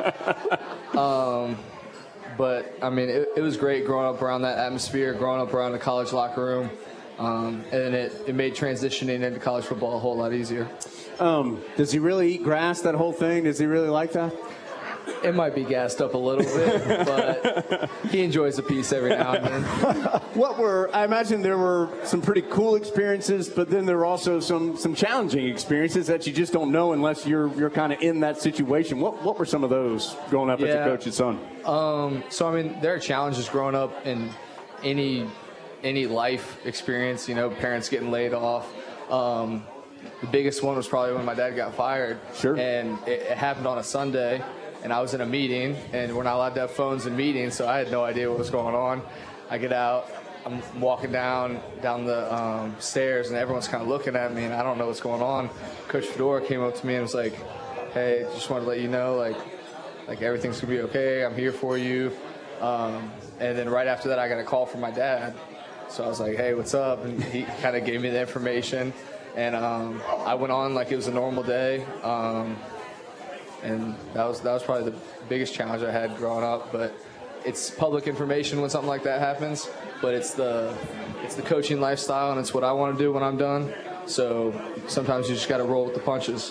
But, I mean, it was great growing up around that atmosphere, growing up around the college locker room. And it made transitioning into college football a whole lot easier. Does he really eat grass, that whole thing? Does he really like that? It might be gassed up a little bit, but he enjoys a piece every now and then. I imagine there were some pretty cool experiences, but then there were also some challenging experiences that you just don't know unless you're kind of in that situation. What were some of those growing up as a coach's son? So, I mean, there are challenges growing up in any life experience, parents getting laid off. The biggest one was probably when my dad got fired. Sure. And it happened on a Sunday. And I was in a meeting, and we're not allowed to have phones in meetings, so I had no idea what was going on. I get out, I'm walking down the stairs, and everyone's kind of looking at me, and I don't know what's going on. Coach Fedora came up to me and was like, "Hey, just wanted to let you know, like everything's gonna be okay. I'm here for you." And then right after that, I got a call from my dad. So I was like, "Hey, what's up?" And he kind of gave me the information. And I went on like it was a normal day. And that was probably the biggest challenge I had growing up. But it's public information when something like that happens. But it's the coaching lifestyle, and it's what I want to do when I'm done. So sometimes you just got to roll with the punches.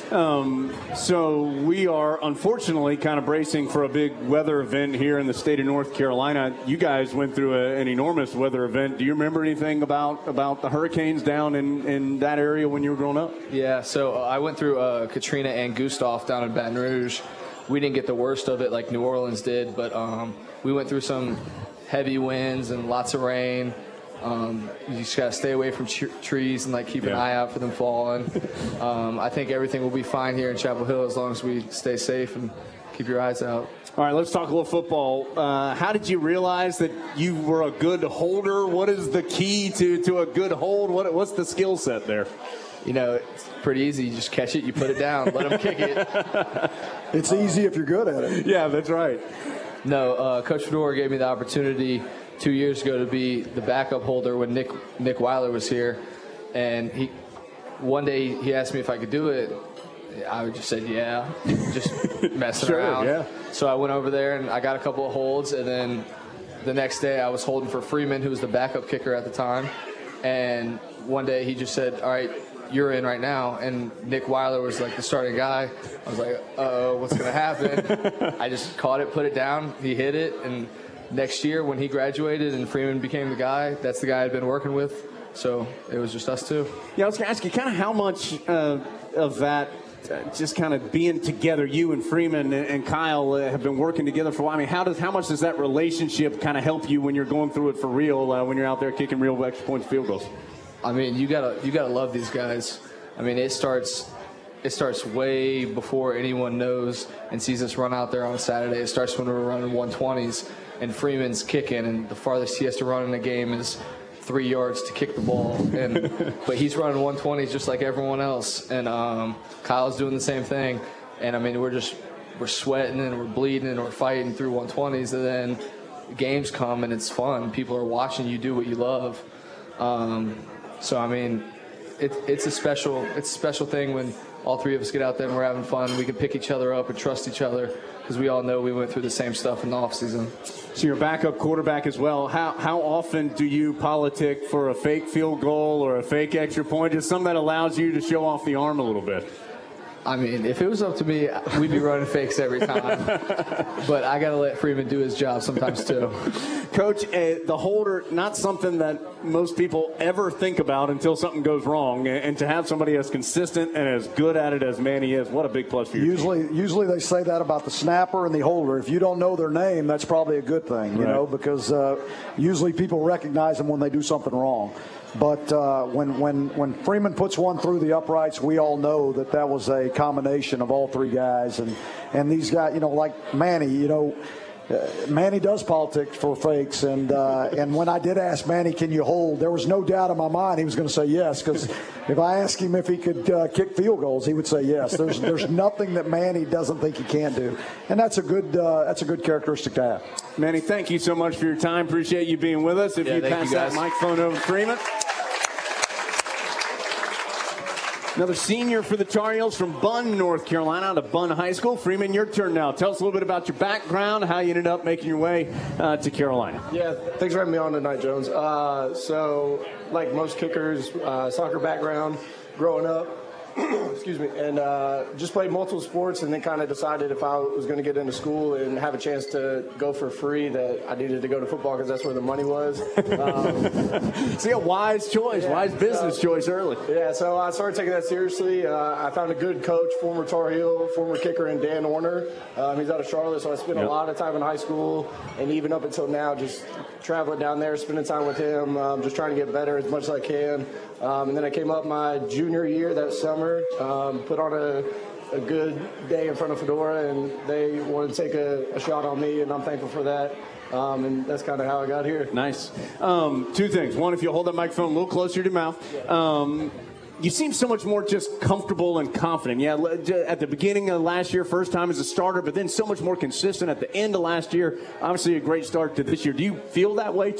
So we are unfortunately kind of bracing for a big weather event here in the state of North Carolina. You guys went through an enormous weather event. Do you remember anything about the hurricanes down in that area when you were growing up? Yeah, so I went through Katrina and Gustav down in Baton Rouge. We didn't get the worst of it like New Orleans did, but we went through some heavy winds and lots of rain. You just got to stay away from trees and keep an eye out for them falling. I think everything will be fine here in Chapel Hill as long as we stay safe and keep your eyes out. All right, let's talk a little football. How did you realize that you were a good holder? What is the key to a good hold? What's the skill set there? It's pretty easy. You just catch it, you put it down, let them kick it. It's easy if you're good at it. Yeah, that's right. No, Coach Fedora gave me the opportunity 2 years ago to be the backup holder when Nick Weiler was here, and one day he asked me if I could do it. I just said yeah, just messing around. Yeah. So I went over there and I got a couple of holds, and then the next day I was holding for Freeman, who was the backup kicker at the time, and one day he just said, "All right, you're in right now," and Nick Weiler was the starting guy. I was like, "Uh-oh, what's gonna happen?" I just caught it, put it down, he hit it, and next year when he graduated and Freeman became the guy, that's the guy I'd been working with. So it was just us two. Yeah, I was going to ask you kind of how much of that just kind of being together, you and Freeman and Kyle have been working together for a while. I mean, how much does that relationship kind of help you when you're going through it for real, when you're out there kicking real extra points, field goals? I mean, you gotta love these guys. I mean, it starts way before anyone knows and sees us run out there on a Saturday. It starts when we're running 120s. And Freeman's kicking, and the farthest he has to run in a game is 3 yards to kick the ball. But he's running 120s just like everyone else. And Kyle's doing the same thing. And, I mean, we're sweating and we're bleeding and we're fighting through 120s. And then games come and it's fun. People are watching you do what you love. So, I mean, it's a special thing when all three of us get out there and we're having fun. We can pick each other up and trust each other because we all know we went through the same stuff in the offseason. So you're a backup quarterback as well. How often do you politic for a fake field goal or a fake extra point, just something that allows you to show off the arm a little bit? I mean, if it was up to me, we'd be running fakes every time. But I got to let Freeman do his job sometimes too. Coach, the holder, not something that most people ever think about until something goes wrong. And to have somebody as consistent and as good at it as Manny is, what a big plus for you. Usually they say that about the snapper and the holder. If you don't know their name, that's probably a good thing, you know, because usually people recognize them when they do something wrong. But when Freeman puts one through the uprights, we all know that was a combination of all three guys. And these guys, like Manny, Manny does politics for fakes. And when I did ask Manny, can you hold, there was no doubt in my mind he was going to say yes. Because if I asked him if he could kick field goals, he would say yes. There's nothing that Manny doesn't think he can do. And that's a good characteristic to have. Manny, thank you so much for your time. Appreciate you being with us. If you pass that microphone over to Freeman. Another senior for the Tar Heels from Bunn, North Carolina, out of Bunn High School. Freeman, your turn now. Tell us a little bit about your background, how you ended up making your way to Carolina. Yeah, thanks for having me on tonight, Jones. So, like most kickers, soccer background, growing up, excuse me, and just played multiple sports, and then kind of decided if I was going to get into school and have a chance to go for free that I needed to go to football because that's where the money was. See, a wise choice, wise business choice early. Yeah, so I started taking that seriously. I found a good coach, former Tar Heel, former kicker, in Dan Orner. He's out of Charlotte, so I spent a lot of time in high school, and even up until now, just traveling down there, spending time with him, just trying to get better as much as I can. And then I came up my junior year that summer, put on a good day in front of Fedora, and they wanted to take a shot on me, and I'm thankful for that. And that's kind of how I got here. Nice. Two things. One, if you'll hold that microphone a little closer to your mouth. You seem so much more just comfortable and confident. Yeah, at the beginning of last year, first time as a starter, but then so much more consistent at the end of last year. Obviously a great start to this year. Do you feel that way too?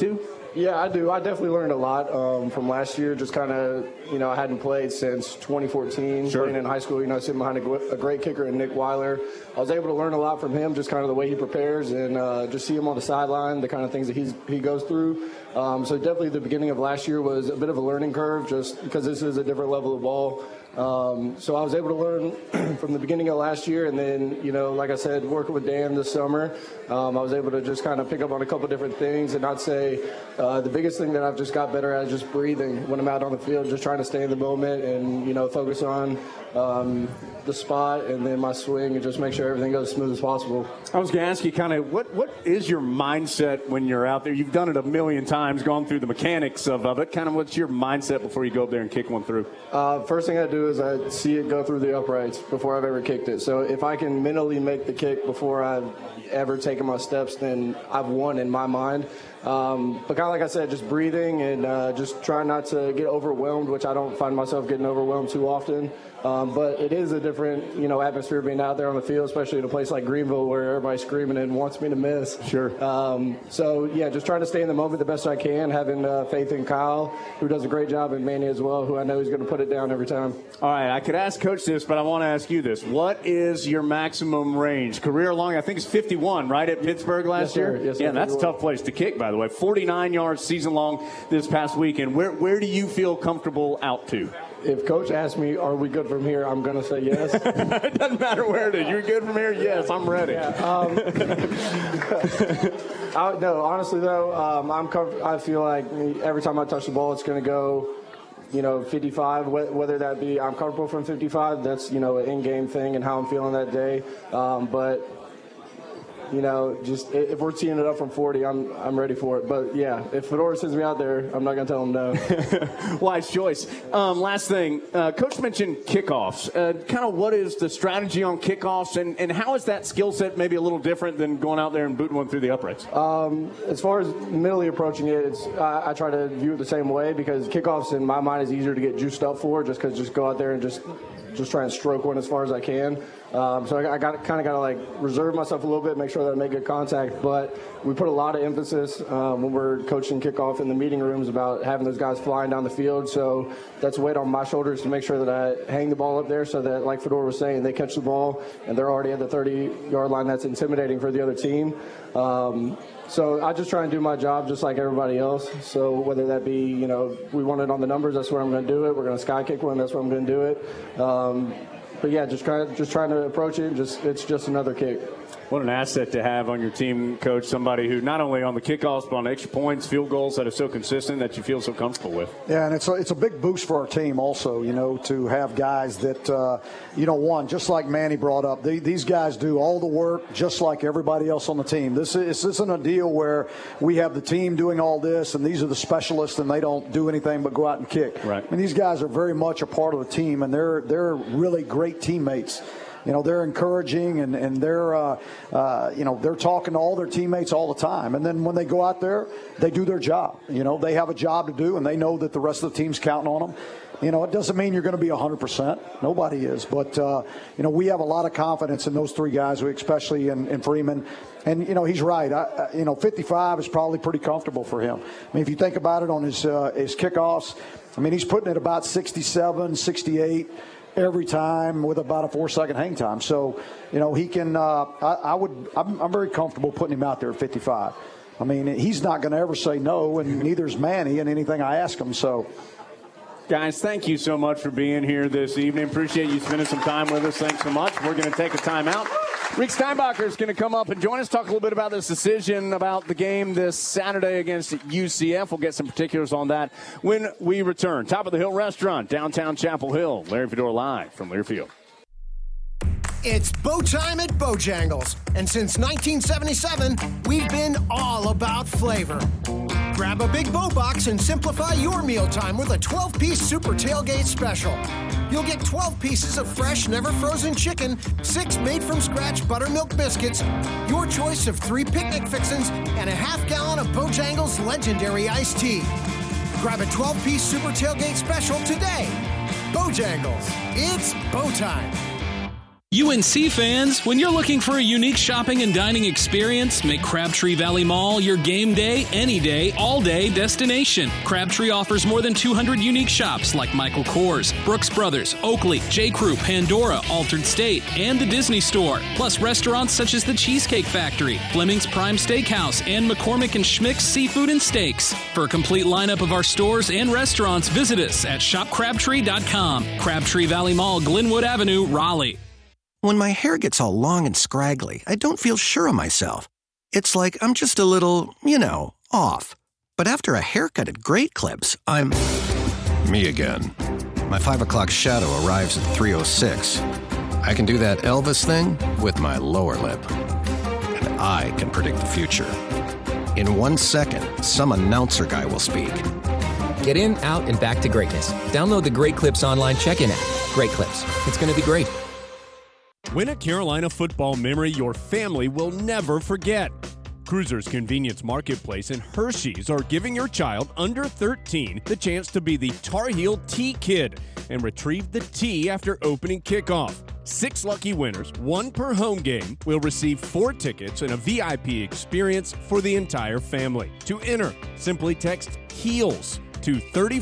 Yeah, I do. I definitely learned a lot from last year. Just kind of, I hadn't played since 2014, playing in high school. Sitting behind a great kicker in Nick Weiler. I was able to learn a lot from him, just kind of the way he prepares and just see him on the sideline, the kind of things that he goes through. So definitely the beginning of last year was a bit of a learning curve just because this is a different level of ball. So I was able to learn from the beginning of last year, and then, like I said, working with Dan this summer, I was able to just kind of pick up on a couple different things, and I'd say the biggest thing that I've just got better at is just breathing when I'm out on the field, just trying to stay in the moment and, focus on the spot and then my swing and just make sure everything goes as smooth as possible. I was going to ask you kind of what is your mindset when you're out there? You've done it a million times, gone through the mechanics of it. Kind of what's your mindset before you go up there and kick one through? First thing I do is I see it go through the uprights before I've ever kicked it. So if I can mentally make the kick before I've ever taken my steps, then I've won in my mind. But kind of like I said, just breathing and just trying not to get overwhelmed, which I don't find myself getting overwhelmed too often. But it is a different, atmosphere being out there on the field, especially in a place like Greenville where everybody's screaming and wants me to miss. Sure. So, just trying to stay in the moment the best I can, having faith in Kyle, who does a great job, and Manny as well, who I know is going to put it down every time. All right, I could ask Coach this, but I want to ask you this. What is your maximum range? Career long, I think it's 51, right, at Pittsburgh last year? Yes, sir. Yeah, that's a tough place to kick, by the way. 49 yards season long this past weekend. Where do you feel comfortable out to? If Coach asks me, are we good from here, I'm going to say yes. It doesn't matter where it is. You're good from here? Yes, I'm ready. Yeah, no, honestly, though, I feel like every time I touch the ball, it's going to go, 55, whether that be I'm comfortable from 55. That's, an in-game thing and how I'm feeling that day. But just if we're teeing it up from 40, I'm ready for it. But, yeah, if Fedora sends me out there, I'm not going to tell him no. Wise choice. Last thing, Coach mentioned kickoffs. Kind of what is the strategy on kickoffs, and how is that skill set maybe a little different than going out there and booting one through the uprights? As far as mentally approaching it, I try to view it the same way because kickoffs in my mind is easier to get juiced up for just go out there and just try and stroke one as far as I can. So I got to reserve myself a little bit, make sure that I make good contact. But we put a lot of emphasis when we're coaching kickoff in the meeting rooms about having those guys flying down the field. So that's weight on my shoulders to make sure that I hang the ball up there so that, like Fedora was saying, they catch the ball and they're already at the 30-yard line. That's intimidating for the other team. So I just try and do my job just like everybody else. So whether that be, we want it on the numbers, that's where I'm going to do it. We're going to sky kick one, that's where I'm going to do it. But yeah, just trying to approach it. It's just another kick. What an asset to have on your team, Coach, somebody who not only on the kickoffs but on extra points, field goals that are so consistent that you feel so comfortable with. Yeah, and it's a big boost for our team also, to have guys that, just like Manny brought up, these guys do all the work just like everybody else on the team. This isn't a deal where we have the team doing all this and these are the specialists and they don't do anything but go out and kick. Right. I mean, these guys are very much a part of the team, and they're really great teammates. They're encouraging and they're, they're talking to all their teammates all the time. And then when they go out there, they do their job. They have a job to do, and they know that the rest of the team's counting on them. It doesn't mean you're going to be 100%. Nobody is. But, we have a lot of confidence in those three guys, especially in Freeman. And, he's right. 55 is probably pretty comfortable for him. I mean, if you think about it on his kickoffs, he's putting it about 67, 68 every time with about a 4-second hang time. So, he can, I'm very comfortable putting him out there at 55. He's not going to ever say no, and neither is Manny in anything I ask him. So, guys, thank you so much for being here this evening. Appreciate you spending some time with us. Thanks so much. We're going to take a timeout. Rick Steinbacher is going to come up and join us, talk a little bit about this decision about the game this Saturday against UCF. We'll get some particulars on that when we return. Top of the Hill Restaurant, downtown Chapel Hill. Larry Fedora live from Learfield. It's Bow Time at Bojangles, and since 1977, we've been all about flavor. Grab a big bow box and simplify your mealtime with a 12-piece Super Tailgate Special. You'll get 12 pieces of fresh, never-frozen chicken, 6 made-from-scratch buttermilk biscuits, your choice of 3 picnic fixins, and a half-gallon of Bojangles' legendary iced tea. Grab a 12-piece Super Tailgate Special today. Bojangles, it's bow time. UNC fans, when you're looking for a unique shopping and dining experience, make Crabtree Valley Mall your game day, any day, all day destination. Crabtree offers more than 200 unique shops like Michael Kors, Brooks Brothers, Oakley, J. Crew, Pandora, Altered State, and the Disney Store. Plus restaurants such as the Cheesecake Factory, Fleming's Prime Steakhouse, and McCormick and Schmick's Seafood and Steaks. For a complete lineup of our stores and restaurants, visit us at shopcrabtree.com. Crabtree Valley Mall, Glenwood Avenue, Raleigh. When my hair gets all long and scraggly, I don't feel sure of myself. It's like I'm just a little, off. But after a haircut at Great Clips, I'm... me again. My 5 o'clock shadow arrives at 3:06. I can do that Elvis thing with my lower lip. And I can predict the future. In 1 second, some announcer guy will speak. Get in, out, and back to greatness. Download the Great Clips online check-in app. Great Clips. It's going to be great. Win a Carolina football memory your family will never forget. Cruisers Convenience Marketplace and Hershey's are giving your child under 13 the chance to be the Tar Heel T-Kid and retrieve the T after opening kickoff. 6 lucky winners, 1 per home game, will receive 4 tickets and a VIP experience for the entire family. To enter, simply text HEELS to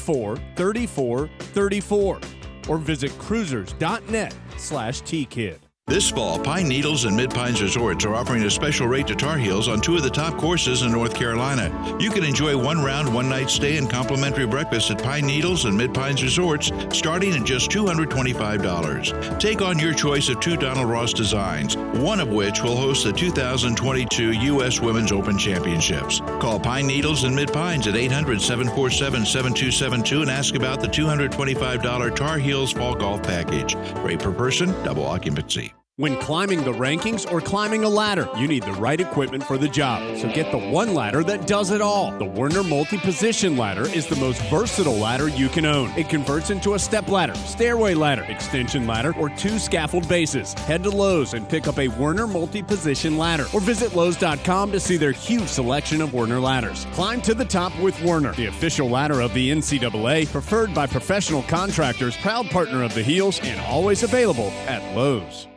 343434 or visit cruisers.net/T-Kid. This fall, Pine Needles and Mid-Pines Resorts are offering a special rate to Tar Heels on 2 of the top courses in North Carolina. You can enjoy 1 round, 1 night stay and complimentary breakfast at Pine Needles and Mid-Pines Resorts starting at just $225. Take on your choice of 2 Donald Ross designs, one of which will host the 2022 U.S. Women's Open Championships. Call Pine Needles and Mid-Pines at 800-747-7272 and ask about the $225 Tar Heels Fall Golf Package. Rate per person, double occupancy. When climbing the rankings or climbing a ladder, you need the right equipment for the job. So get the one ladder that does it all. The Werner Multi-Position Ladder is the most versatile ladder you can own. It converts into a step ladder, stairway ladder, extension ladder, or 2 scaffold bases. Head to Lowe's and pick up a Werner Multi-Position Ladder, or visit Lowe's.com to see their huge selection of Werner ladders. Climb to the top with Werner, the official ladder of the NCAA, preferred by professional contractors, proud partner of the Heels, and always available at Lowe's.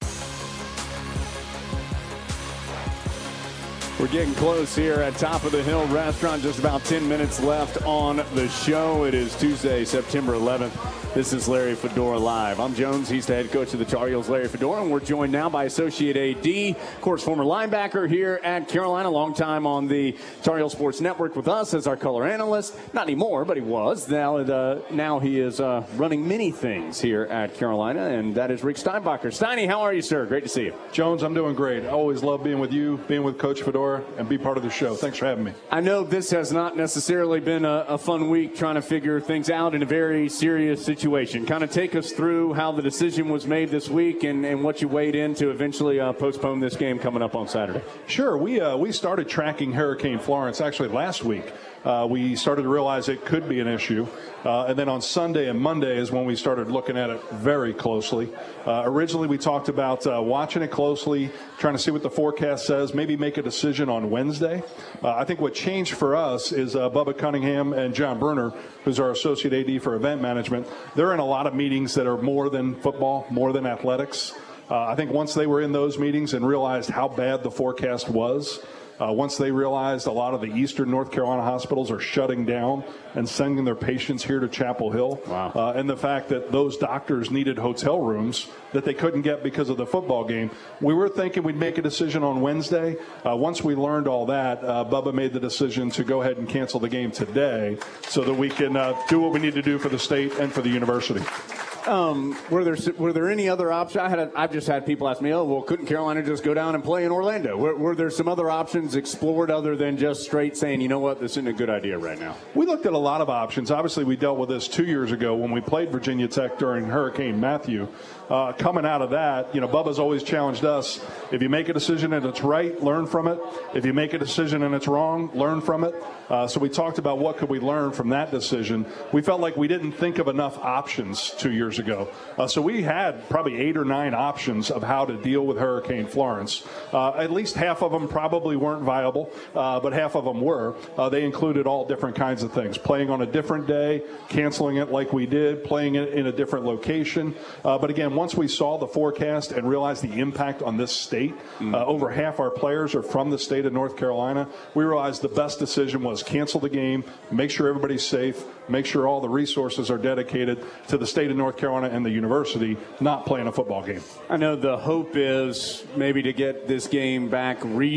We're getting close here at Top of the Hill Restaurant. Just about 10 minutes left on the show. It is Tuesday, September 11th. This is Larry Fedora Live. I'm Jones. He's the head coach of the Tar Heels, Larry Fedora, and we're joined now by Associate AD, of course, former linebacker here at Carolina, long time on the Tar Heel Sports Network with us as our color analyst. Not anymore, but he was. Now he is running many things here at Carolina, and that is Rick Steinbacher. Steiny, how are you, sir? Great to see you. Jones, I'm doing great. I always love being with you, being with Coach Fedora, and be part of the show. Thanks for having me. I know this has not necessarily been a fun week trying to figure things out in a very serious situation. Kind of take us through how the decision was made this week and what you weighed in to eventually postpone this game coming up on Saturday. Sure. We started tracking Hurricane Florence actually last week. We started to realize it could be an issue. And then on Sunday and Monday is when we started looking at it very closely. Originally, we talked about watching it closely, trying to see what the forecast says, maybe make a decision on Wednesday. I think what changed for us is Bubba Cunningham and John Bruner, who's our associate AD for event management. They're in a lot of meetings that are more than football, more than athletics. I think once they were in those meetings and realized how bad the forecast was, once they realized a lot of the eastern North Carolina hospitals are shutting down and sending their patients here to Chapel Hill, and the fact that those doctors needed hotel rooms that they couldn't get because of the football game, we were thinking we'd make a decision on Wednesday. Once we learned all that, Bubba made the decision to go ahead and cancel the game today so that we can do what we need to do for the state and for the university. Were there any other options? I've just had people ask me, couldn't Carolina just go down and play in Orlando? Were there some other options explored other than just straight saying, you know what, this isn't a good idea right now? We looked at a lot of options. Obviously, we dealt with this 2 years ago when we played Virginia Tech during Hurricane Matthew. Coming out of that, Bubba's always challenged us. If you make a decision and it's right, learn from it. If you make a decision and it's wrong, learn from it. So we talked about what could we learn from that decision. We felt like we didn't think of enough options 2 years years ago. So we had probably 8 or 9 options of how to deal with Hurricane Florence. At least half of them probably weren't viable, but half of them were. They included all different kinds of things: playing on a different day, canceling it like we did, playing it in a different location. But again, once we saw the forecast and realized the impact on this state, over half our players are from the state of North Carolina. We realized the best decision was cancel the game, make sure everybody's safe, make sure all the resources are dedicated to the state of North Carolina and the university, not playing a football game. I know the hope is maybe to get this game back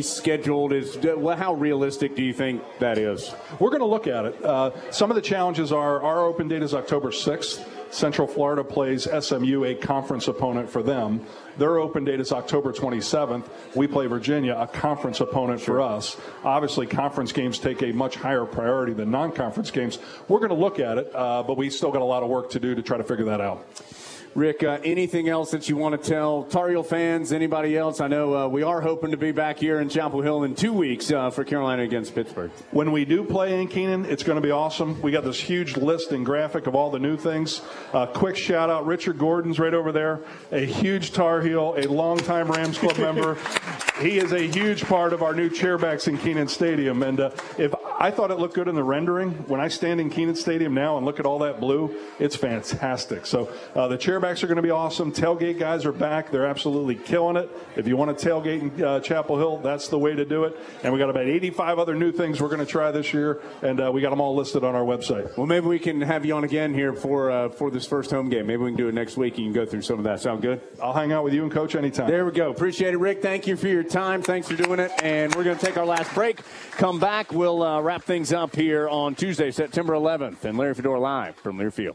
rescheduled. How realistic do you think that is? We're going to look at it. Some of the challenges are our open date is October 6th. Central Florida plays SMU, a conference opponent for them. Their open date is October 27th. We play Virginia, a conference opponent for us. Obviously, conference games take a much higher priority than non-conference games. We're going to look at it, but we still got a lot of work to do to try to figure that out. Rick, anything else that you want to tell Tar Heel fans, anybody else? I know we are hoping to be back here in Chapel Hill in 2 weeks for Carolina against Pittsburgh. When we do play in Keenan, it's going to be awesome. We got this huge list and graphic of all the new things. Quick shout out, Richard Gordon's right over there, a huge Tar Heel, a longtime Rams Club member. He is a huge part of our new chairbacks in Keenan Stadium. And if I thought it looked good in the rendering, when I stand in Keenan Stadium now and look at all that blue, it's fantastic. So the chairbacks are going to be awesome. Tailgate guys are back. They're absolutely killing it. If you want to tailgate in Chapel Hill, that's the way to do it. And we got about 85 other new things we're going to try this year, and we got them all listed on our website. Well, maybe we can have you on again here for this first home game. Maybe we can do it next week. You can go through some of that. Sound good? I'll hang out with you and Coach anytime. There we go. Appreciate it, Rick. Thank you for your time. Thanks for doing it. And we're going to take our last break. Come back. We'll wrap things up here on Tuesday, September 11th, and Larry Fedora live from Learfield.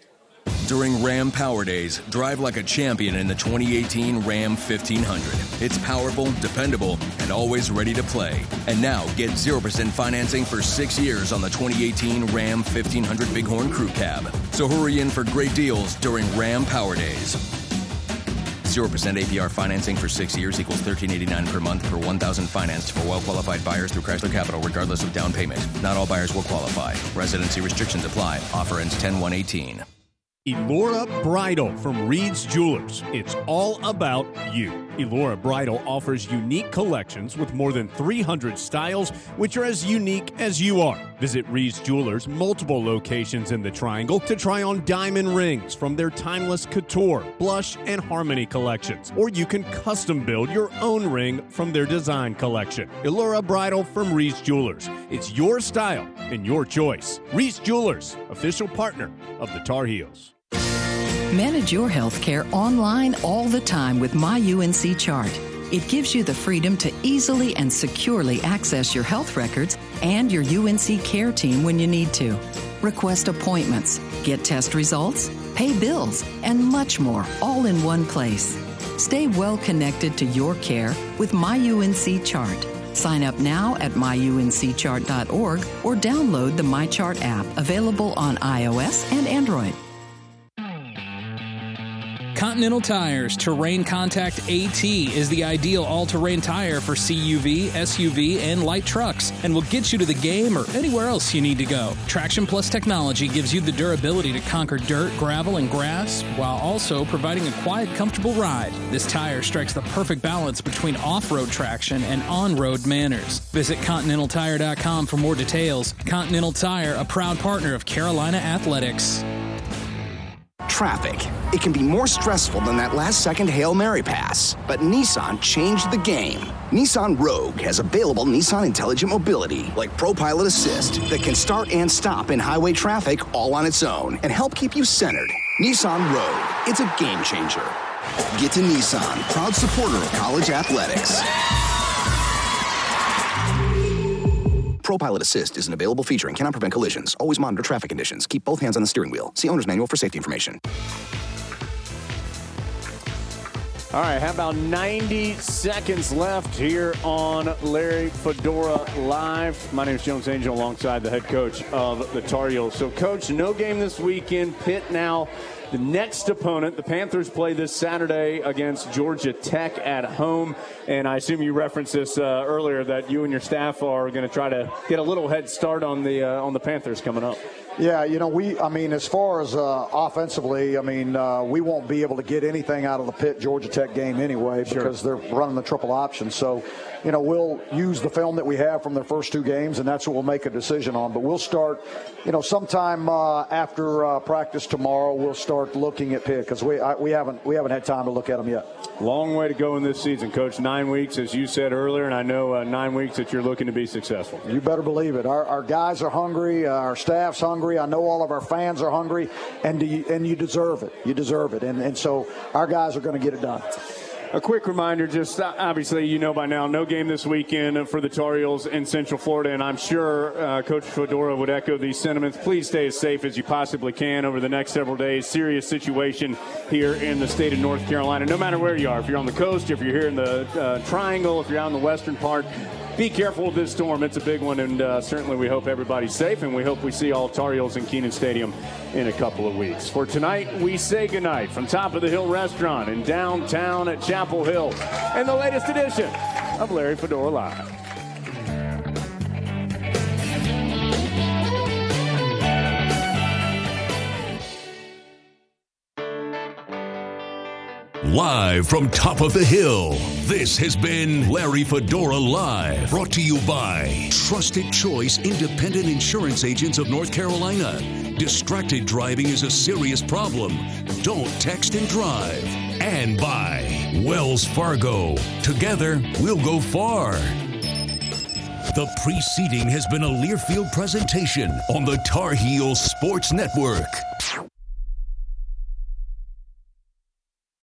During Ram Power Days, drive like a champion in the 2018 Ram 1500. It's powerful, dependable, and always ready to play. And now, get 0% financing for 6 years on the 2018 Ram 1500 Bighorn Crew Cab. So hurry in for great deals during Ram Power Days. 0% APR financing for 6 years equals $13.89 per month per $1,000 financed for well-qualified buyers through Chrysler Capital, regardless of down payment. Not all buyers will qualify. Residency restrictions apply. Offer ends 10/1/18. Elora Bridal from Reed's Jewelers. It's all about you. Elora Bridal offers unique collections with more than 300 styles, which are as unique as you are. Visit Reed's Jewelers' multiple locations in the Triangle to try on diamond rings from their timeless couture, blush, and harmony collections. Or you can custom build your own ring from their design collection. Elora Bridal from Reed's Jewelers. It's your style and your choice. Reed's Jewelers, official partner of the Tar Heels. Manage your health care online all the time with MyUNC Chart. It gives you the freedom to easily and securely access your health records and your UNC care team when you need to. Request appointments, get test results, pay bills, and much more, all in one place. Stay well connected to your care with MyUNC Chart. Sign up now at myuncchart.org or download the MyChart app, available on iOS and Android. Continental Tire's Terrain Contact AT is the ideal all-terrain tire for CUV, SUV, and light trucks, and will get you to the game or anywhere else you need to go. Traction Plus technology gives you the durability to conquer dirt, gravel, and grass, while also providing a quiet, comfortable ride. This tire strikes the perfect balance between off-road traction and on-road manners. Visit ContinentalTire.com for more details. Continental Tire, a proud partner of Carolina Athletics. Traffic. It can be more stressful than that last-second Hail Mary pass. But Nissan changed the game. Nissan Rogue has available Nissan Intelligent Mobility, like ProPilot Assist, that can start and stop in highway traffic all on its own and help keep you centered. Nissan Rogue. It's a game changer. Get to Nissan, proud supporter of college athletics. ProPilot Assist is an available feature and cannot prevent collisions. Always monitor traffic conditions. Keep both hands on the steering wheel. See owner's manual for safety information. All right, how about 90 seconds left here on Larry Fedora Live. My name is Jones Angel alongside the head coach of the Tar Heels. So, Coach, no game this weekend. Pitt now the next opponent. The Panthers play this Saturday against Georgia Tech at home. And I assume you referenced this earlier, that you and your staff are going to try to get a little head start on the Panthers coming up. Yeah, as far as offensively, we won't be able to get anything out of the Pitt Georgia Tech game anyway because they're running the triple option. So, we'll use the film that we have from their first 2 games, and that's what we'll make a decision on. But we'll start, sometime after practice tomorrow, we'll start looking at Pitt because we haven't had time to look at them yet. Long way to go in this season, Coach. 9 weeks, as you said earlier, and I know 9 weeks that you're looking to be successful. You better believe it. Our guys are hungry. Our staff's hungry. I know all of our fans are hungry, and you deserve it. You deserve it. And so our guys are going to get it done. A quick reminder, just obviously by now, no game this weekend for the Tar Heels in Central Florida, and I'm sure Coach Fedora would echo these sentiments. Please stay as safe as you possibly can over the next several days. Serious situation here in the state of North Carolina, no matter where you are. If you're on the coast, if you're here in the Triangle, if you're out in the western part, be careful of this storm. It's a big one, and certainly we hope everybody's safe, and we hope we see all Tar Heels in Kenan Stadium in a couple of weeks. For tonight, we say goodnight from Top of the Hill Restaurant in downtown at Chapel Hill and the latest edition of Larry Fedora Live. Live from Top of the Hill, this has been Larry Fedora Live, brought to you by Trusted Choice Independent Insurance Agents of North Carolina. Distracted driving is a serious problem. Don't text and drive. And by Wells Fargo. Together, we'll go far. The preceding has been a Learfield presentation on the Tar Heel Sports Network.